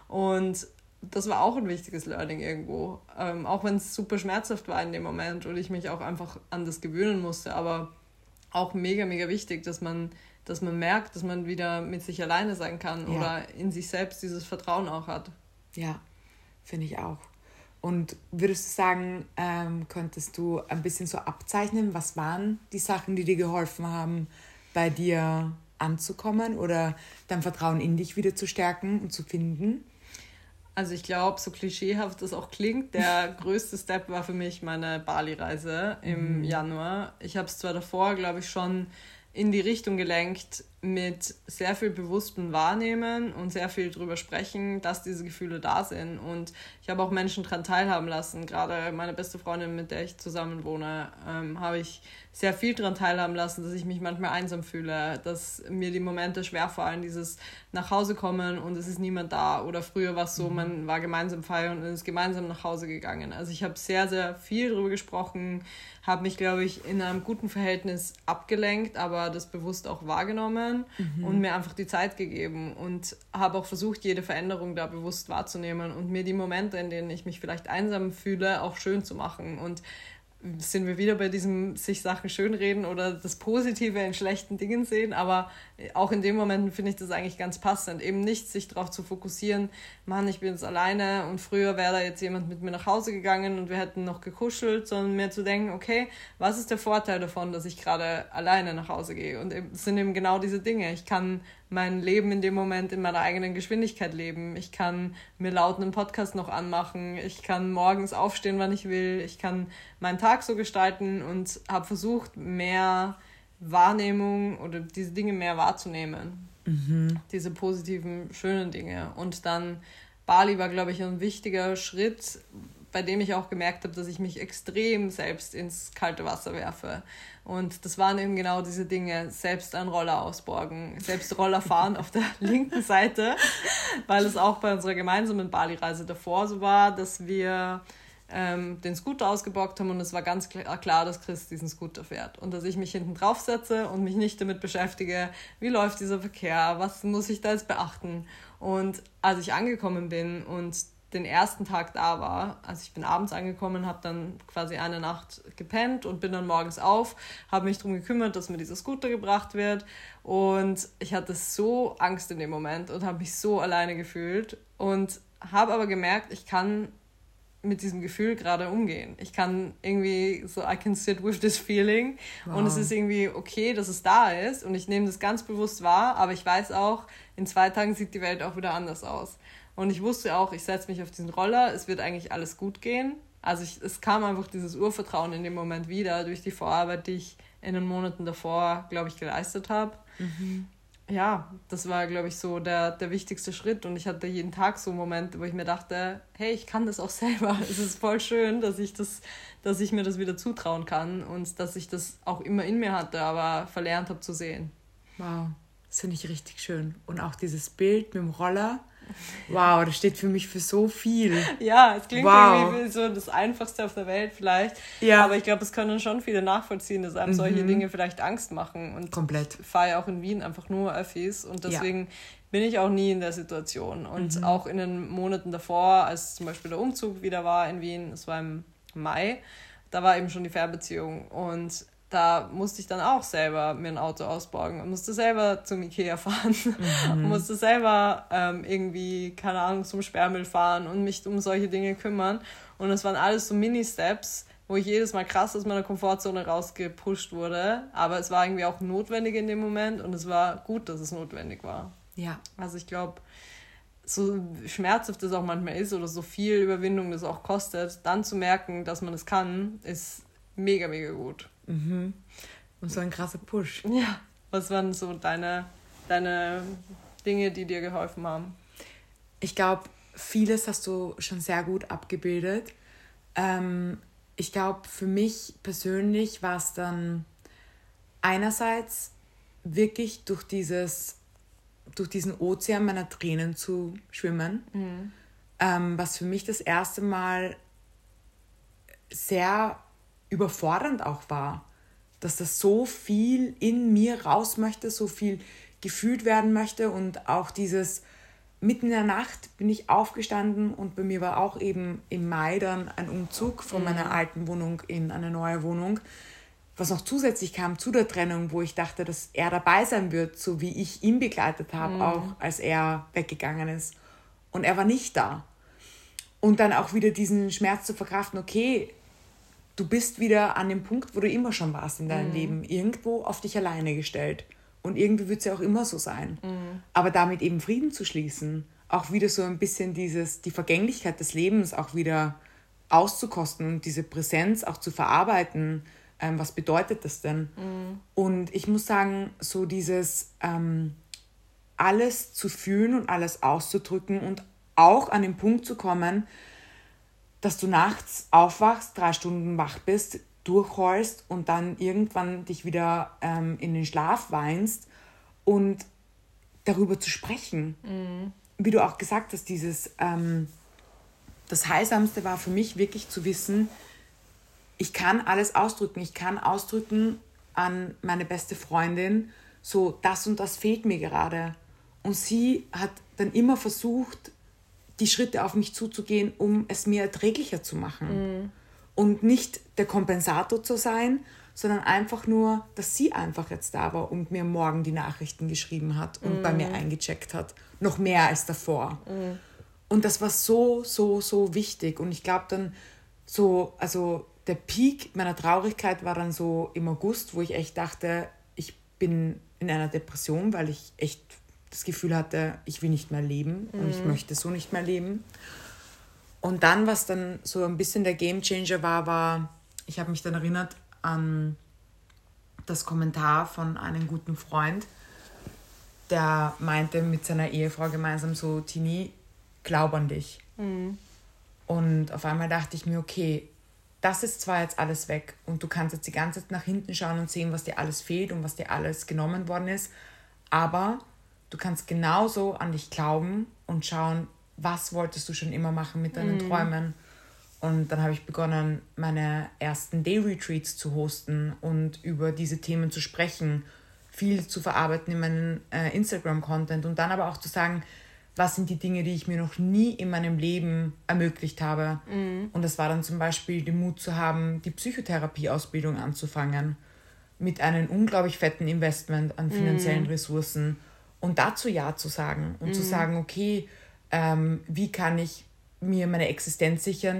Und das war auch ein wichtiges Learning irgendwo, auch wenn es super schmerzhaft war in dem Moment und ich mich auch einfach an das gewöhnen musste, aber auch mega, mega wichtig, dass man merkt, dass man wieder mit sich alleine sein kann oder in sich selbst dieses Vertrauen auch hat. Ja, finde ich auch. Und würdest du sagen, könntest du ein bisschen so abzeichnen, was waren die Sachen, die dir geholfen haben, bei dir anzukommen oder dein Vertrauen in dich wieder zu stärken und zu finden? Also ich glaube, so klischeehaft das auch klingt, der größte Step war für mich meine Bali-Reise im Januar. Ich habe es zwar davor, glaube ich, schon in die Richtung gelenkt mit sehr viel bewusstem Wahrnehmen und sehr viel drüber sprechen, dass diese Gefühle da sind. Und ich habe auch Menschen daran teilhaben lassen. Gerade meine beste Freundin, mit der ich zusammen wohne, habe ich sehr viel daran teilhaben lassen, dass ich mich manchmal einsam fühle, dass mir die Momente schwerfallen, dieses nach Hause kommen und es ist niemand da. Oder früher war es so, man war gemeinsam feiern und ist gemeinsam nach Hause gegangen. Also ich habe sehr, sehr viel darüber gesprochen, habe mich, glaube ich, in einem guten Verhältnis abgelenkt, aber das bewusst auch wahrgenommen und mir einfach die Zeit gegeben und habe auch versucht, jede Veränderung da bewusst wahrzunehmen und mir die Momente, in denen ich mich vielleicht einsam fühle, auch schön zu machen. Und sind wir wieder bei diesem sich Sachen schönreden oder das Positive in schlechten Dingen sehen, aber auch in den Momenten finde ich das eigentlich ganz passend, eben nicht sich darauf zu fokussieren, Mann, ich bin jetzt alleine und früher wäre da jetzt jemand mit mir nach Hause gegangen und wir hätten noch gekuschelt, sondern mehr zu denken, okay, was ist der Vorteil davon, dass ich gerade alleine nach Hause gehe? Und es sind eben genau diese Dinge. Ich kann mein Leben in dem Moment in meiner eigenen Geschwindigkeit leben. Ich kann mir laut einen Podcast noch anmachen. Ich kann morgens aufstehen, wann ich will. Ich kann meinen Tag so gestalten und habe versucht, mehr Wahrnehmung oder diese Dinge mehr wahrzunehmen. Diese positiven, schönen Dinge. Und dann Bali war, glaube ich, ein wichtiger Schritt, bei dem ich auch gemerkt habe, dass ich mich extrem selbst ins kalte Wasser werfe. Und das waren eben genau diese Dinge, selbst einen Roller ausborgen, selbst Roller fahren auf der linken Seite, weil es auch bei unserer gemeinsamen Bali-Reise davor so war, dass wir den Scooter ausgeborgt haben und es war ganz klar, dass Chris diesen Scooter fährt und dass ich mich hinten drauf setze und mich nicht damit beschäftige, wie läuft dieser Verkehr, was muss ich da jetzt beachten. Und als ich angekommen bin und den ersten Tag da war, also ich bin abends angekommen, habe dann quasi eine Nacht gepennt und bin dann morgens auf, habe mich darum gekümmert, dass mir dieser Scooter gebracht wird und ich hatte so Angst in dem Moment und habe mich so alleine gefühlt und habe aber gemerkt, ich kann mit diesem Gefühl gerade umgehen. Ich kann irgendwie so, I can sit with this feeling und es ist irgendwie okay, dass es da ist und ich nehme das ganz bewusst wahr, aber ich weiß auch, in 2 Tagen sieht die Welt auch wieder anders aus. Und ich wusste auch, ich setze mich auf diesen Roller, es wird eigentlich alles gut gehen. Also es kam einfach dieses Urvertrauen in dem Moment wieder durch die Vorarbeit, die ich in den Monaten davor, glaube ich, geleistet habe. Ja, das war, glaube ich, so der wichtigste Schritt. Und ich hatte jeden Tag so Momente, wo ich mir dachte, hey, ich kann das auch selber. Es ist voll schön, dass ich mir das wieder zutrauen kann und dass ich das auch immer in mir hatte, aber verlernt habe zu sehen. Wow, das finde ich richtig schön. Und auch dieses Bild mit dem Roller. Wow, das steht für mich für so viel. Ja, es klingt irgendwie so das Einfachste auf der Welt vielleicht. Ja. Aber ich glaube, es können schon viele nachvollziehen, dass einem solche Dinge vielleicht Angst machen. Und komplett. Ich fahre ja auch in Wien einfach nur Öffis und deswegen bin ich auch nie in der Situation. Und auch in den Monaten davor, als zum Beispiel der Umzug wieder war in Wien, es war im Mai, da war eben schon die Fernbeziehung. Und da musste ich dann auch selber mir ein Auto ausborgen und musste selber zum Ikea fahren und musste selber irgendwie, keine Ahnung, zum Sperrmüll fahren und mich um solche Dinge kümmern. Und das waren alles so Mini-Steps, wo ich jedes Mal krass aus meiner Komfortzone rausgepusht wurde. Aber es war irgendwie auch notwendig in dem Moment und es war gut, dass es notwendig war. Ja. Also ich glaube, so schmerzhaft das auch manchmal ist oder so viel Überwindung das auch kostet, dann zu merken, dass man es kann, ist mega, mega gut. Und so ein krasser Push. Ja. Was waren so deine Dinge, die dir geholfen haben? Ich glaube, vieles hast du schon sehr gut abgebildet. Ich glaube, für mich persönlich war es dann einerseits wirklich durch diesen Ozean meiner Tränen zu schwimmen, was für mich das erste Mal sehr überfordernd auch war, dass das so viel in mir raus möchte, so viel gefühlt werden möchte und auch dieses mitten in der Nacht bin ich aufgestanden und bei mir war auch eben im Mai dann ein Umzug von meiner alten Wohnung in eine neue Wohnung, was noch zusätzlich kam zu der Trennung, wo ich dachte, dass er dabei sein wird, so wie ich ihn begleitet habe, auch als er weggegangen ist. Und er war nicht da. Und dann auch wieder diesen Schmerz zu verkraften, okay, du bist wieder an dem Punkt, wo du immer schon warst in deinem Leben, irgendwo auf dich alleine gestellt. Und irgendwie wird es ja auch immer so sein. Aber damit eben Frieden zu schließen, auch wieder so ein bisschen die Vergänglichkeit des Lebens auch wieder auszukosten und diese Präsenz auch zu verarbeiten, was bedeutet das denn? Und ich muss sagen, so dieses alles zu fühlen und alles auszudrücken und auch an den Punkt zu kommen, dass du nachts aufwachst, 3 Stunden wach bist, durchheulst und dann irgendwann dich wieder in den Schlaf weinst und darüber zu sprechen. Wie du auch gesagt hast, das Heilsamste war für mich wirklich zu wissen, ich kann alles ausdrücken. Ich kann ausdrücken an meine beste Freundin, so das und das fehlt mir gerade. Und sie hat dann immer versucht, die Schritte auf mich zuzugehen, um es mir erträglicher zu machen. Und nicht der Kompensator zu sein, sondern einfach nur, dass sie einfach jetzt da war und mir morgen die Nachrichten geschrieben hat und bei mir eingecheckt hat. Noch mehr als davor. Und das war so, so, so wichtig. Und ich glaube dann so, also der Peak meiner Traurigkeit war dann so im August, wo ich echt dachte, ich bin in einer Depression, weil ich echt das Gefühl hatte, ich will nicht mehr leben und ich möchte so nicht mehr leben. Und dann, was dann so ein bisschen der Gamechanger war, ich habe mich dann erinnert an das Kommentar von einem guten Freund, der meinte mit seiner Ehefrau gemeinsam so, Tini, glaub an dich. Und auf einmal dachte ich mir, okay, das ist zwar jetzt alles weg und du kannst jetzt die ganze Zeit nach hinten schauen und sehen, was dir alles fehlt und was dir alles genommen worden ist, aber du kannst genauso an dich glauben und schauen, was wolltest du schon immer machen mit deinen Träumen. Und dann habe ich begonnen, meine ersten Day-Retreats zu hosten und über diese Themen zu sprechen, viel zu verarbeiten in meinen Instagram-Content und dann aber auch zu sagen, was sind die Dinge, die ich mir noch nie in meinem Leben ermöglicht habe. Und das war dann zum Beispiel den Mut zu haben, die Psychotherapie-Ausbildung anzufangen mit einem unglaublich fetten Investment an finanziellen Ressourcen und dazu Ja zu sagen und zu sagen, okay, wie kann ich mir meine Existenz sichern,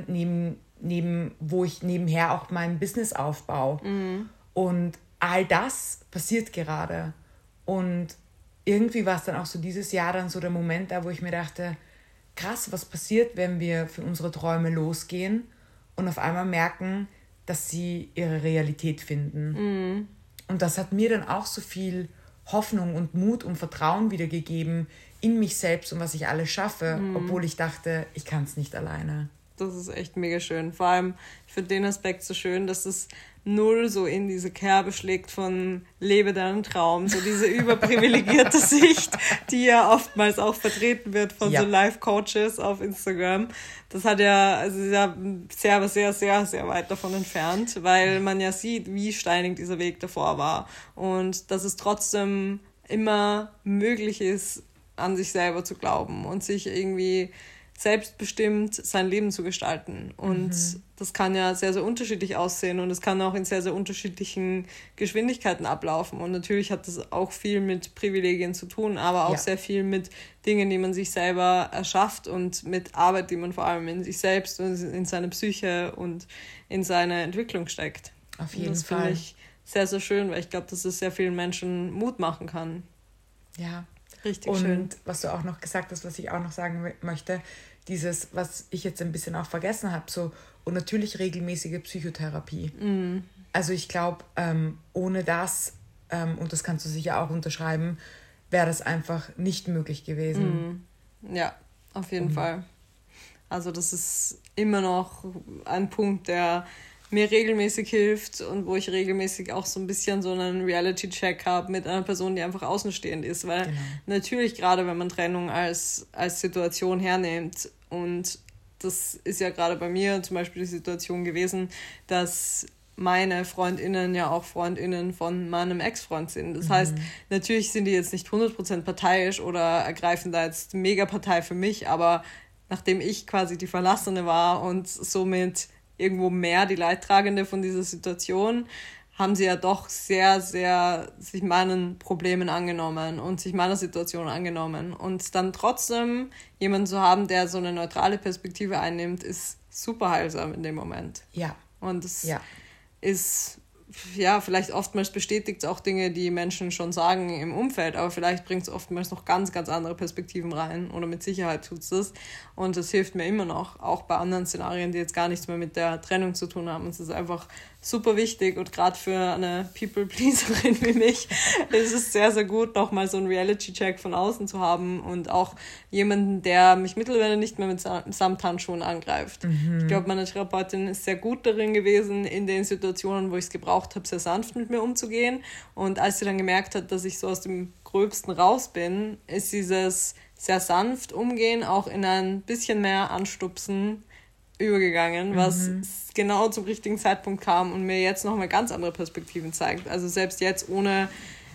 wo ich nebenher auch mein Business aufbaue. Und all das passiert gerade. Und irgendwie war es dann auch so dieses Jahr dann so der Moment da, wo ich mir dachte, krass, was passiert, wenn wir für unsere Träume losgehen und auf einmal merken, dass sie ihre Realität finden. Und das hat mir dann auch so viel Hoffnung und Mut und Vertrauen wiedergegeben in mich selbst und was ich alles schaffe, obwohl ich dachte, ich kann es nicht alleine. Das ist echt mega schön. Vor allem, ich finde den Aspekt so schön, dass es null so in diese Kerbe schlägt von lebe deinen Traum, so diese überprivilegierte Sicht, die ja oftmals auch vertreten wird von so Life-Coaches auf Instagram. Das hat ja, also ist ja sehr, sehr, sehr, sehr weit davon entfernt, weil man ja sieht, wie steinig dieser Weg davor war und dass es trotzdem immer möglich ist, an sich selber zu glauben und sich irgendwie selbstbestimmt sein Leben zu gestalten. Und das kann ja sehr, sehr unterschiedlich aussehen und es kann auch in sehr, sehr unterschiedlichen Geschwindigkeiten ablaufen. Und natürlich hat das auch viel mit Privilegien zu tun, aber auch sehr viel mit Dingen, die man sich selber erschafft und mit Arbeit, die man vor allem in sich selbst und in seine Psyche und in seine Entwicklung steckt. Auf jeden Fall. Das finde ich sehr, sehr schön, weil ich glaube, dass es sehr vielen Menschen Mut machen kann. Ja. Richtig schön. Und was du auch noch gesagt hast, was ich auch noch sagen möchte, dieses, was ich jetzt ein bisschen auch vergessen habe, so, und natürlich regelmäßige Psychotherapie. Also ich glaube, ohne das, und das kannst du sicher auch unterschreiben, wäre das einfach nicht möglich gewesen. Ja, auf jeden Fall. Also das ist immer noch ein Punkt, der mir regelmäßig hilft und wo ich regelmäßig auch so ein bisschen so einen Reality-Check habe mit einer Person, die einfach außenstehend ist, weil natürlich gerade, wenn man Trennung als Situation hernimmt, und das ist ja gerade bei mir zum Beispiel die Situation gewesen, dass meine FreundInnen ja auch FreundInnen von meinem Ex-Freund sind. Das heißt, natürlich sind die jetzt nicht 100% parteiisch oder ergreifen da jetzt mega Partei für mich, aber nachdem ich quasi die Verlassene war und somit irgendwo mehr die Leidtragende von dieser Situation, haben sie ja doch sehr, sehr sich meinen Problemen angenommen und sich meiner Situation angenommen. Und dann trotzdem jemanden zu haben, der so eine neutrale Perspektive einnimmt, ist super heilsam in dem Moment. Ja. Und es ist, ja, vielleicht oftmals bestätigt es auch Dinge, die Menschen schon sagen im Umfeld, aber vielleicht bringt es oftmals noch ganz, ganz andere Perspektiven rein oder mit Sicherheit tut es das. Und das hilft mir immer noch, auch bei anderen Szenarien, die jetzt gar nichts mehr mit der Trennung zu tun haben. Und es ist einfach super wichtig und gerade für eine People-Pleaserin wie mich ist es sehr, sehr gut, nochmal so einen Reality-Check von außen zu haben und auch jemanden, der mich mittlerweile nicht mehr mit Samthandschuhen angreift. Ich glaube, meine Therapeutin ist sehr gut darin gewesen, in den Situationen, wo ich es gebraucht habe, sehr sanft mit mir umzugehen. Und als sie dann gemerkt hat, dass ich so aus dem Gröbsten raus bin, ist dieses sehr sanft umgehen auch in ein bisschen mehr Anstupsen übergegangen, was genau zum richtigen Zeitpunkt kam und mir jetzt nochmal ganz andere Perspektiven zeigt. Also selbst jetzt ohne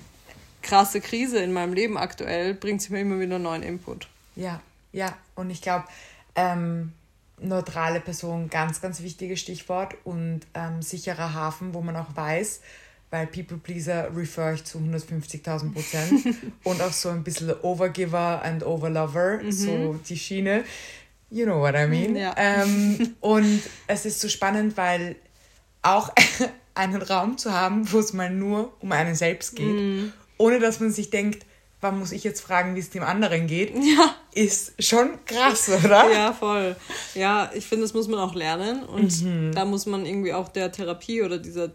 krasse Krise in meinem Leben aktuell, bringt sie mir immer wieder neuen Input. Ja. Und ich glaube, neutrale Person, ganz, ganz wichtiges Stichwort und sicherer Hafen, wo man auch weiß, weil People Pleaser refer ich zu 150.000% und auch so ein bisschen Overgiver and Overlover, so die Schiene. You know what I mean. Ja. Und es ist so spannend, weil auch einen Raum zu haben, wo es mal nur um einen selbst geht, ohne dass man sich denkt, wann muss ich jetzt fragen, wie es dem anderen geht, ist schon krass, oder? Ja, voll. Ja, ich finde, das muss man auch lernen und da muss man irgendwie auch der Therapie oder dieser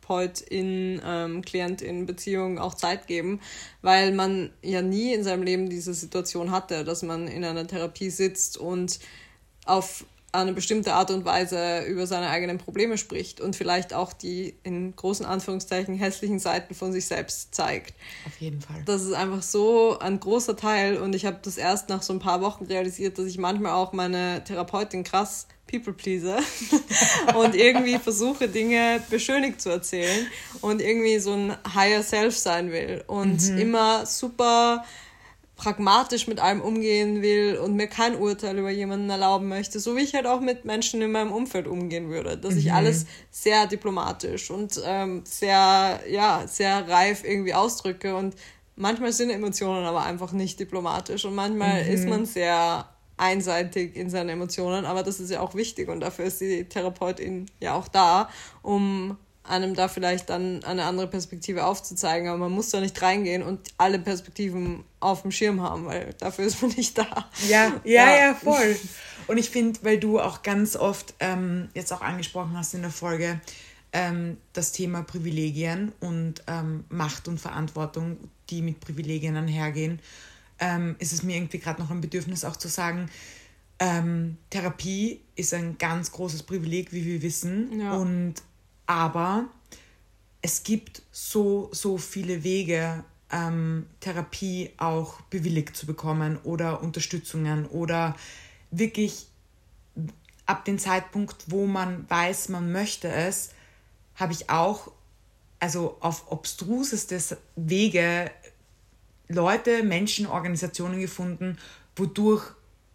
Therapeutin-Klientin-Beziehung auch Zeit geben, weil man ja nie in seinem Leben diese Situation hatte, dass man in einer Therapie sitzt und auf eine bestimmte Art und Weise über seine eigenen Probleme spricht und vielleicht auch die in großen Anführungszeichen hässlichen Seiten von sich selbst zeigt. Auf jeden Fall. Das ist einfach so ein großer Teil und ich habe das erst nach so ein paar Wochen realisiert, dass ich manchmal auch meine Therapeutin krass People-Pleaser und irgendwie versuche, Dinge beschönigt zu erzählen und irgendwie so ein Higher Self sein will und immer super pragmatisch mit allem umgehen will und mir kein Urteil über jemanden erlauben möchte, so wie ich halt auch mit Menschen in meinem Umfeld umgehen würde, dass ich alles sehr diplomatisch und sehr reif irgendwie ausdrücke und manchmal sind Emotionen aber einfach nicht diplomatisch und manchmal ist man sehr einseitig in seinen Emotionen, aber das ist ja auch wichtig und dafür ist die Therapeutin ja auch da, um einem da vielleicht dann eine andere Perspektive aufzuzeigen, aber man muss da nicht reingehen und alle Perspektiven auf dem Schirm haben, weil dafür ist man nicht da. Ja, voll. Und ich finde, weil du auch ganz oft jetzt auch angesprochen hast in der Folge, das Thema Privilegien und Macht und Verantwortung, die mit Privilegien einhergehen, ist es mir irgendwie gerade noch ein Bedürfnis auch zu sagen, Therapie ist ein ganz großes Privileg, wie wir wissen, aber es gibt so viele Wege, Therapie auch bewilligt zu bekommen oder Unterstützungen oder wirklich ab dem Zeitpunkt, wo man weiß, man möchte es, habe ich auch, also auf obstrusestes Wege Leute, Menschen, Organisationen gefunden, wodurch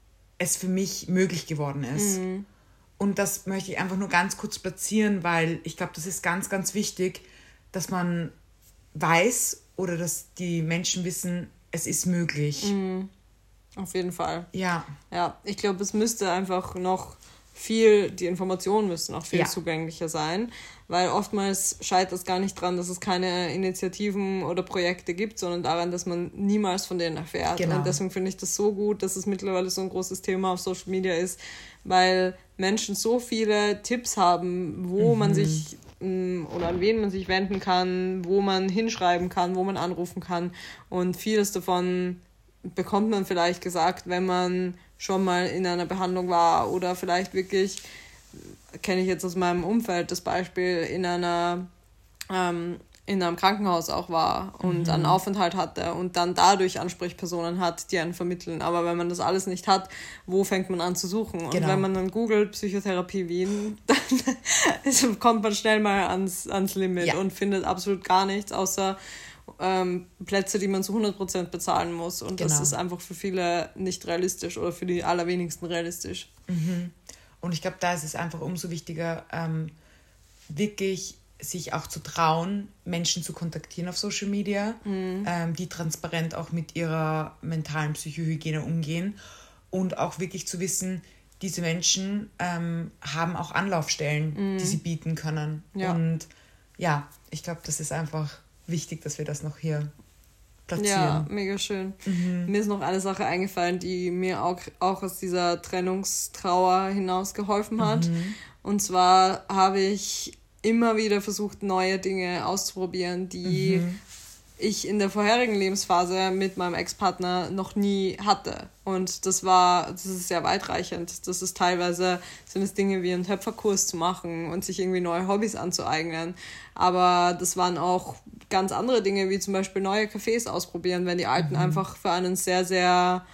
es für mich möglich geworden ist. Und das möchte ich einfach nur ganz kurz platzieren, weil ich glaube, das ist ganz, ganz wichtig, dass man weiß oder dass die Menschen wissen, es ist möglich. Auf jeden Fall. Ja. Ja, ich glaube, es müsste einfach noch die Informationen müssten auch viel zugänglicher sein, weil oftmals scheitert es gar nicht daran, dass es keine Initiativen oder Projekte gibt, sondern daran, dass man niemals von denen erfährt. Genau. Und deswegen finde ich das so gut, dass es mittlerweile so ein großes Thema auf Social Media ist, weil Menschen so viele Tipps haben, wo man sich oder an wen man sich wenden kann, wo man hinschreiben kann, wo man anrufen kann. Und vieles davon bekommt man vielleicht gesagt, wenn man schon mal in einer Behandlung war oder vielleicht wirklich, kenne ich jetzt aus meinem Umfeld das Beispiel, in einem Krankenhaus auch war und einen Aufenthalt hatte und dann dadurch Ansprechpersonen hat, die einen vermitteln. Aber wenn man das alles nicht hat, wo fängt man an zu suchen? Genau. Und wenn man dann googelt Psychotherapie Wien, dann kommt man schnell mal ans Limit und findet absolut gar nichts, außer Plätze, die man zu 100% bezahlen muss. Und das ist einfach für viele nicht realistisch oder für die allerwenigsten realistisch. Und ich glaube, da ist es einfach umso wichtiger, wirklich sich auch zu trauen, Menschen zu kontaktieren auf Social Media, die transparent auch mit ihrer mentalen Psychohygiene umgehen und auch wirklich zu wissen, diese Menschen haben auch Anlaufstellen, die sie bieten können. Ja. Und ja, ich glaube, das ist einfach wichtig, dass wir das noch hier platzieren. Ja, mega schön. Mir ist noch eine Sache eingefallen, die mir auch aus dieser Trennungstrauer hinaus geholfen hat. Und zwar habe ich immer wieder versucht, neue Dinge auszuprobieren, die ich in der vorherigen Lebensphase mit meinem Ex-Partner noch nie hatte. Und das ist sehr weitreichend. Das ist teilweise, sind es Dinge wie einen Töpferkurs zu machen und sich irgendwie neue Hobbys anzueignen. Aber das waren auch ganz andere Dinge, wie zum Beispiel neue Cafés ausprobieren, wenn die alten einfach für einen sehr, sehr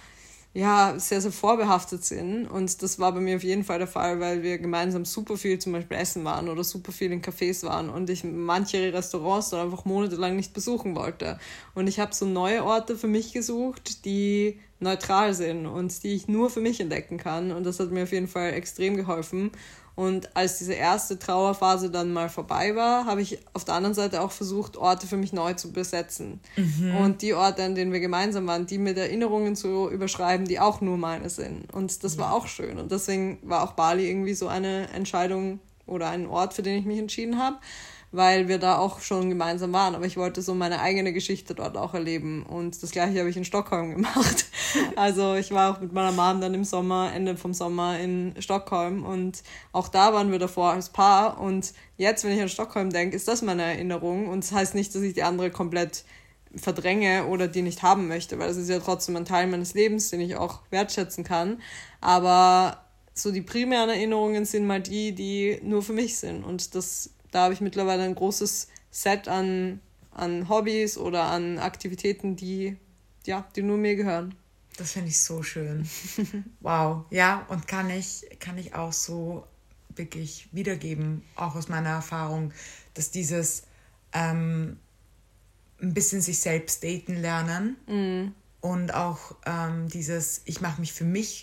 vorbehaftet sind. Und das war bei mir auf jeden Fall der Fall, weil wir gemeinsam super viel zum Beispiel essen waren oder super viel in Cafés waren und ich manche Restaurants dann einfach monatelang nicht besuchen wollte. Und ich habe so neue Orte für mich gesucht, die neutral sind und die ich nur für mich entdecken kann. Und das hat mir auf jeden Fall extrem geholfen. Und als diese erste Trauerphase dann mal vorbei war, habe ich auf der anderen Seite auch versucht, Orte für mich neu zu besetzen. Und die Orte, an denen wir gemeinsam waren, die mit Erinnerungen zu überschreiben, die auch nur meine sind. Und das war auch schön. Und deswegen war auch Bali irgendwie so eine Entscheidung oder ein Ort, für den ich mich entschieden habe, weil wir da auch schon gemeinsam waren. Aber ich wollte so meine eigene Geschichte dort auch erleben. Und das Gleiche habe ich in Stockholm gemacht. Also ich war auch mit meiner Mom dann Ende vom Sommer in Stockholm. Und auch da waren wir davor als Paar. Und jetzt, wenn ich an Stockholm denke, ist das meine Erinnerung. Und das heißt nicht, dass ich die andere komplett verdränge oder die nicht haben möchte, weil das ist ja trotzdem ein Teil meines Lebens, den ich auch wertschätzen kann. Aber so die primären Erinnerungen sind mal die nur für mich sind. Und da habe ich mittlerweile ein großes Set an Hobbys oder an Aktivitäten, die nur mir gehören. Das finde ich so schön. Wow. Ja, und kann ich auch so wirklich wiedergeben, auch aus meiner Erfahrung, dass dieses ein bisschen sich selbst daten lernen und auch dieses, ich mache mich für mich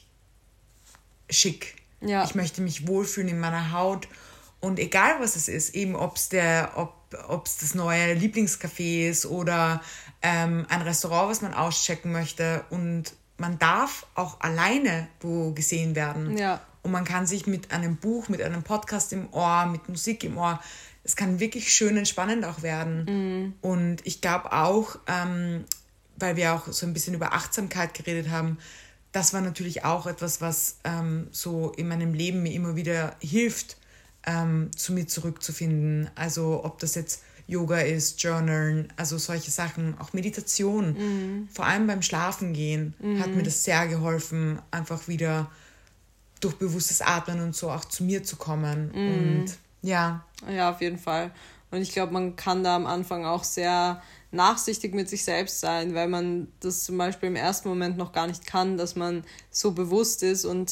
schick. Ja. Ich möchte mich wohlfühlen in meiner Haut. Und egal, was es ist, eben ob es das neue Lieblingscafé ist oder ein Restaurant, was man auschecken möchte. Und man darf auch alleine wo gesehen werden. Ja. Und man kann sich mit einem Buch, mit einem Podcast im Ohr, mit Musik im Ohr, es kann wirklich schön entspannend auch werden. Und ich glaube auch, weil wir auch so ein bisschen über Achtsamkeit geredet haben, das war natürlich auch etwas, was so in meinem Leben mir immer wieder hilft, zu mir zurückzufinden. Also ob das jetzt Yoga ist, Journalen, also solche Sachen, auch Meditation. Vor allem beim Schlafengehen hat mir das sehr geholfen, einfach wieder durch bewusstes Atmen und so auch zu mir zu kommen. Und ja. Ja, auf jeden Fall. Und ich glaube, man kann da am Anfang auch sehr nachsichtig mit sich selbst sein, weil man das zum Beispiel im ersten Moment noch gar nicht kann, dass man so bewusst ist und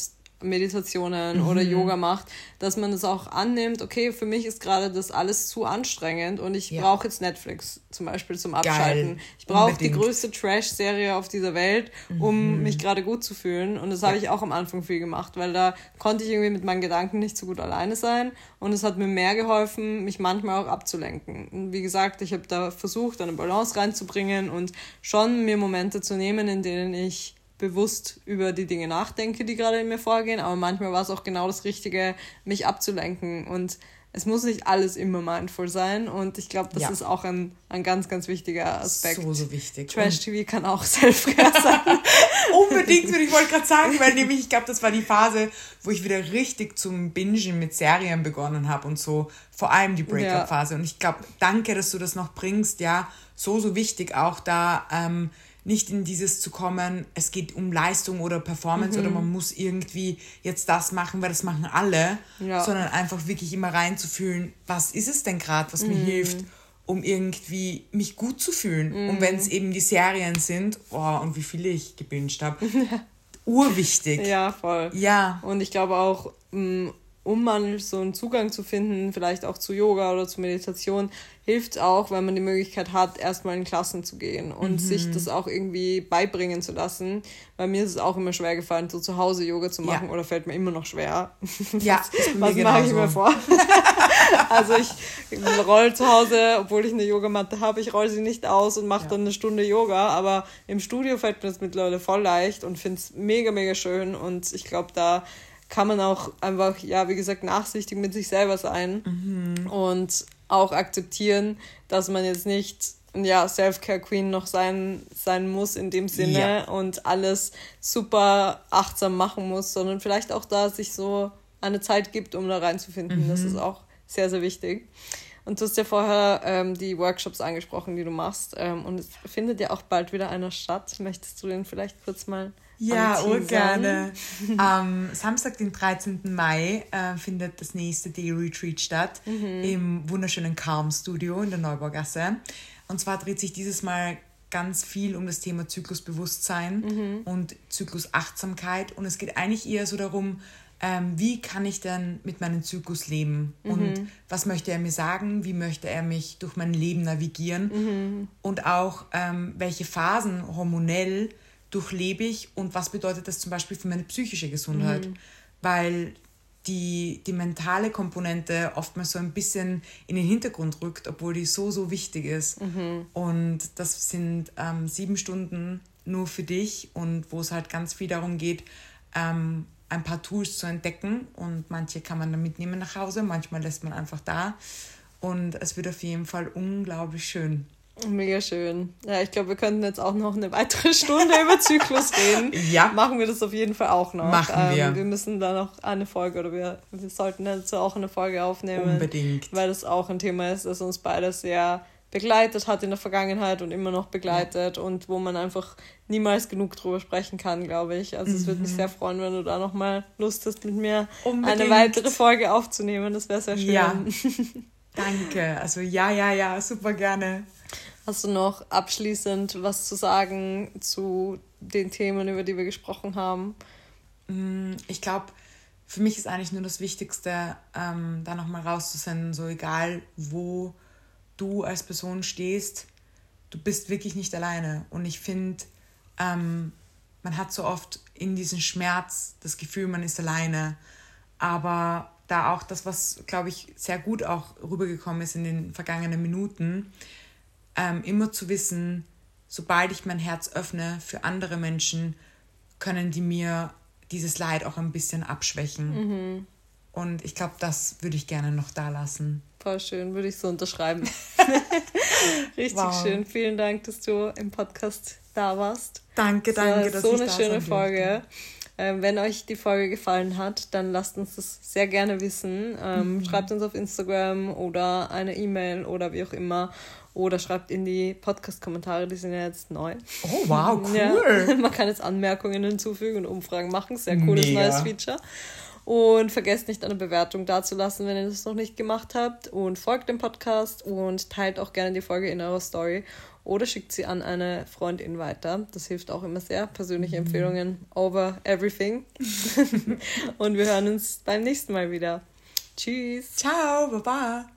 Meditationen oder Yoga macht, dass man das auch annimmt, okay, für mich ist gerade das alles zu anstrengend und ich brauche jetzt Netflix zum Beispiel zum Abschalten. Geil. Ich brauche die größte Trash-Serie auf dieser Welt, um mich gerade gut zu fühlen, und das habe ich auch am Anfang viel gemacht, weil da konnte ich irgendwie mit meinen Gedanken nicht so gut alleine sein, und es hat mir mehr geholfen, mich manchmal auch abzulenken. Und wie gesagt, ich habe da versucht, eine Balance reinzubringen und schon mir Momente zu nehmen, in denen ich bewusst über die Dinge nachdenke, die gerade in mir vorgehen, aber manchmal war es auch genau das Richtige, mich abzulenken, und es muss nicht alles immer mindful sein, und ich glaube, das ist auch ein ganz, ganz wichtiger Aspekt. So wichtig. Trash-TV kann auch Self-Care sein. Unbedingt, ich wollte gerade sagen, weil nämlich, ich glaube, das war die Phase, wo ich wieder richtig zum Bingen mit Serien begonnen habe und so, vor allem die Breakup-Phase, und ich glaube, danke, dass du das noch bringst, ja, so wichtig auch da, nicht in dieses zu kommen, es geht um Leistung oder Performance oder man muss irgendwie jetzt das machen, weil das machen alle, sondern einfach wirklich immer reinzufühlen, was ist es denn gerade, was mir hilft, um irgendwie mich gut zu fühlen. Und wenn es eben die Serien sind, und wie viele ich gebinged habe, urwichtig. Ja, voll. Ja. Und ich glaube auch, um mal so einen Zugang zu finden, vielleicht auch zu Yoga oder zu Meditation, hilft auch, wenn man die Möglichkeit hat, erstmal in Klassen zu gehen und sich das auch irgendwie beibringen zu lassen. Bei mir ist es auch immer schwer gefallen, so zu Hause Yoga zu machen, oder fällt mir immer noch schwer. Was mache ich mir vor? Also ich rolle zu Hause, obwohl ich eine Yogamatte habe, ich rolle sie nicht aus und mache dann eine Stunde Yoga, aber im Studio fällt mir das mittlerweile voll leicht und finde es mega, mega schön, und ich glaube, da kann man auch einfach, wie gesagt, nachsichtig mit sich selber sein und auch akzeptieren, dass man jetzt nicht Self-Care-Queen noch sein muss in dem Sinne und alles super achtsam machen muss, sondern vielleicht auch da sich so eine Zeit gibt, um da reinzufinden. Das ist auch sehr, sehr wichtig. Und du hast ja vorher die Workshops angesprochen, die du machst, und es findet ja auch bald wieder einer statt. Möchtest du den vielleicht kurz mal gerne. Am Samstag, den 13. Mai, findet das nächste Day Retreat statt im wunderschönen Calm Studio in der Neubaugasse. Und zwar dreht sich dieses Mal ganz viel um das Thema Zyklusbewusstsein und Zyklusachtsamkeit. Und es geht eigentlich eher so darum, wie kann ich denn mit meinem Zyklus leben? Und was möchte er mir sagen? Wie möchte er mich durch mein Leben navigieren? Und auch, welche Phasen hormonell durchlebe ich und was bedeutet das zum Beispiel für meine psychische Gesundheit? Weil die mentale Komponente oftmals so ein bisschen in den Hintergrund rückt, obwohl die so wichtig ist. Und das sind 7 Stunden nur für dich, und wo es halt ganz viel darum geht, ein paar Tools zu entdecken, und manche kann man dann mitnehmen nach Hause, manchmal lässt man einfach da, und es wird auf jeden Fall unglaublich schön. Mega schön. Ja, ich glaube, wir könnten jetzt auch noch eine weitere Stunde über Zyklus reden. Ja. Machen wir das auf jeden Fall auch noch. Machen wir. Wir müssen da noch eine Folge, oder wir sollten dazu auch eine Folge aufnehmen. Unbedingt. Weil das auch ein Thema ist, das uns beide sehr begleitet hat in der Vergangenheit und immer noch begleitet, und wo man einfach niemals genug drüber sprechen kann, glaube ich. Also es würde mich sehr freuen, wenn du da nochmal Lust hast, mit mir eine weitere Folge aufzunehmen. Das wäre sehr schön. Ja. Danke. Also ja, super gerne. Hast du noch abschließend was zu sagen zu den Themen, über die wir gesprochen haben? Ich glaube, für mich ist eigentlich nur das Wichtigste, da nochmal rauszusenden, so egal, wo du als Person stehst, du bist wirklich nicht alleine. Und ich finde, man hat so oft in diesem Schmerz das Gefühl, man ist alleine. Aber da auch das, was, glaube ich, sehr gut auch rübergekommen ist in den vergangenen Minuten, immer zu wissen, sobald ich mein Herz öffne für andere Menschen, können die mir dieses Leid auch ein bisschen abschwächen. Und ich glaube, das würde ich gerne noch da lassen. Voll schön, würde ich so unterschreiben. Richtig schön. Vielen Dank, dass du im Podcast da warst. Danke, dass ich da sein durfte. So eine schöne Folge. Wenn euch die Folge gefallen hat, dann lasst uns das sehr gerne wissen. Schreibt uns auf Instagram oder eine E-Mail oder wie auch immer. Oder schreibt in die Podcast-Kommentare, die sind ja jetzt neu. Oh, wow, cool. Ja, man kann jetzt Anmerkungen hinzufügen und Umfragen machen. Sehr cooles neues Feature. Und vergesst nicht, eine Bewertung dazulassen, wenn ihr das noch nicht gemacht habt. Und folgt dem Podcast und teilt auch gerne die Folge in eurer Story. Oder schickt sie an eine Freundin weiter. Das hilft auch immer sehr. Persönliche Empfehlungen over everything. Und wir hören uns beim nächsten Mal wieder. Tschüss. Ciao, baba.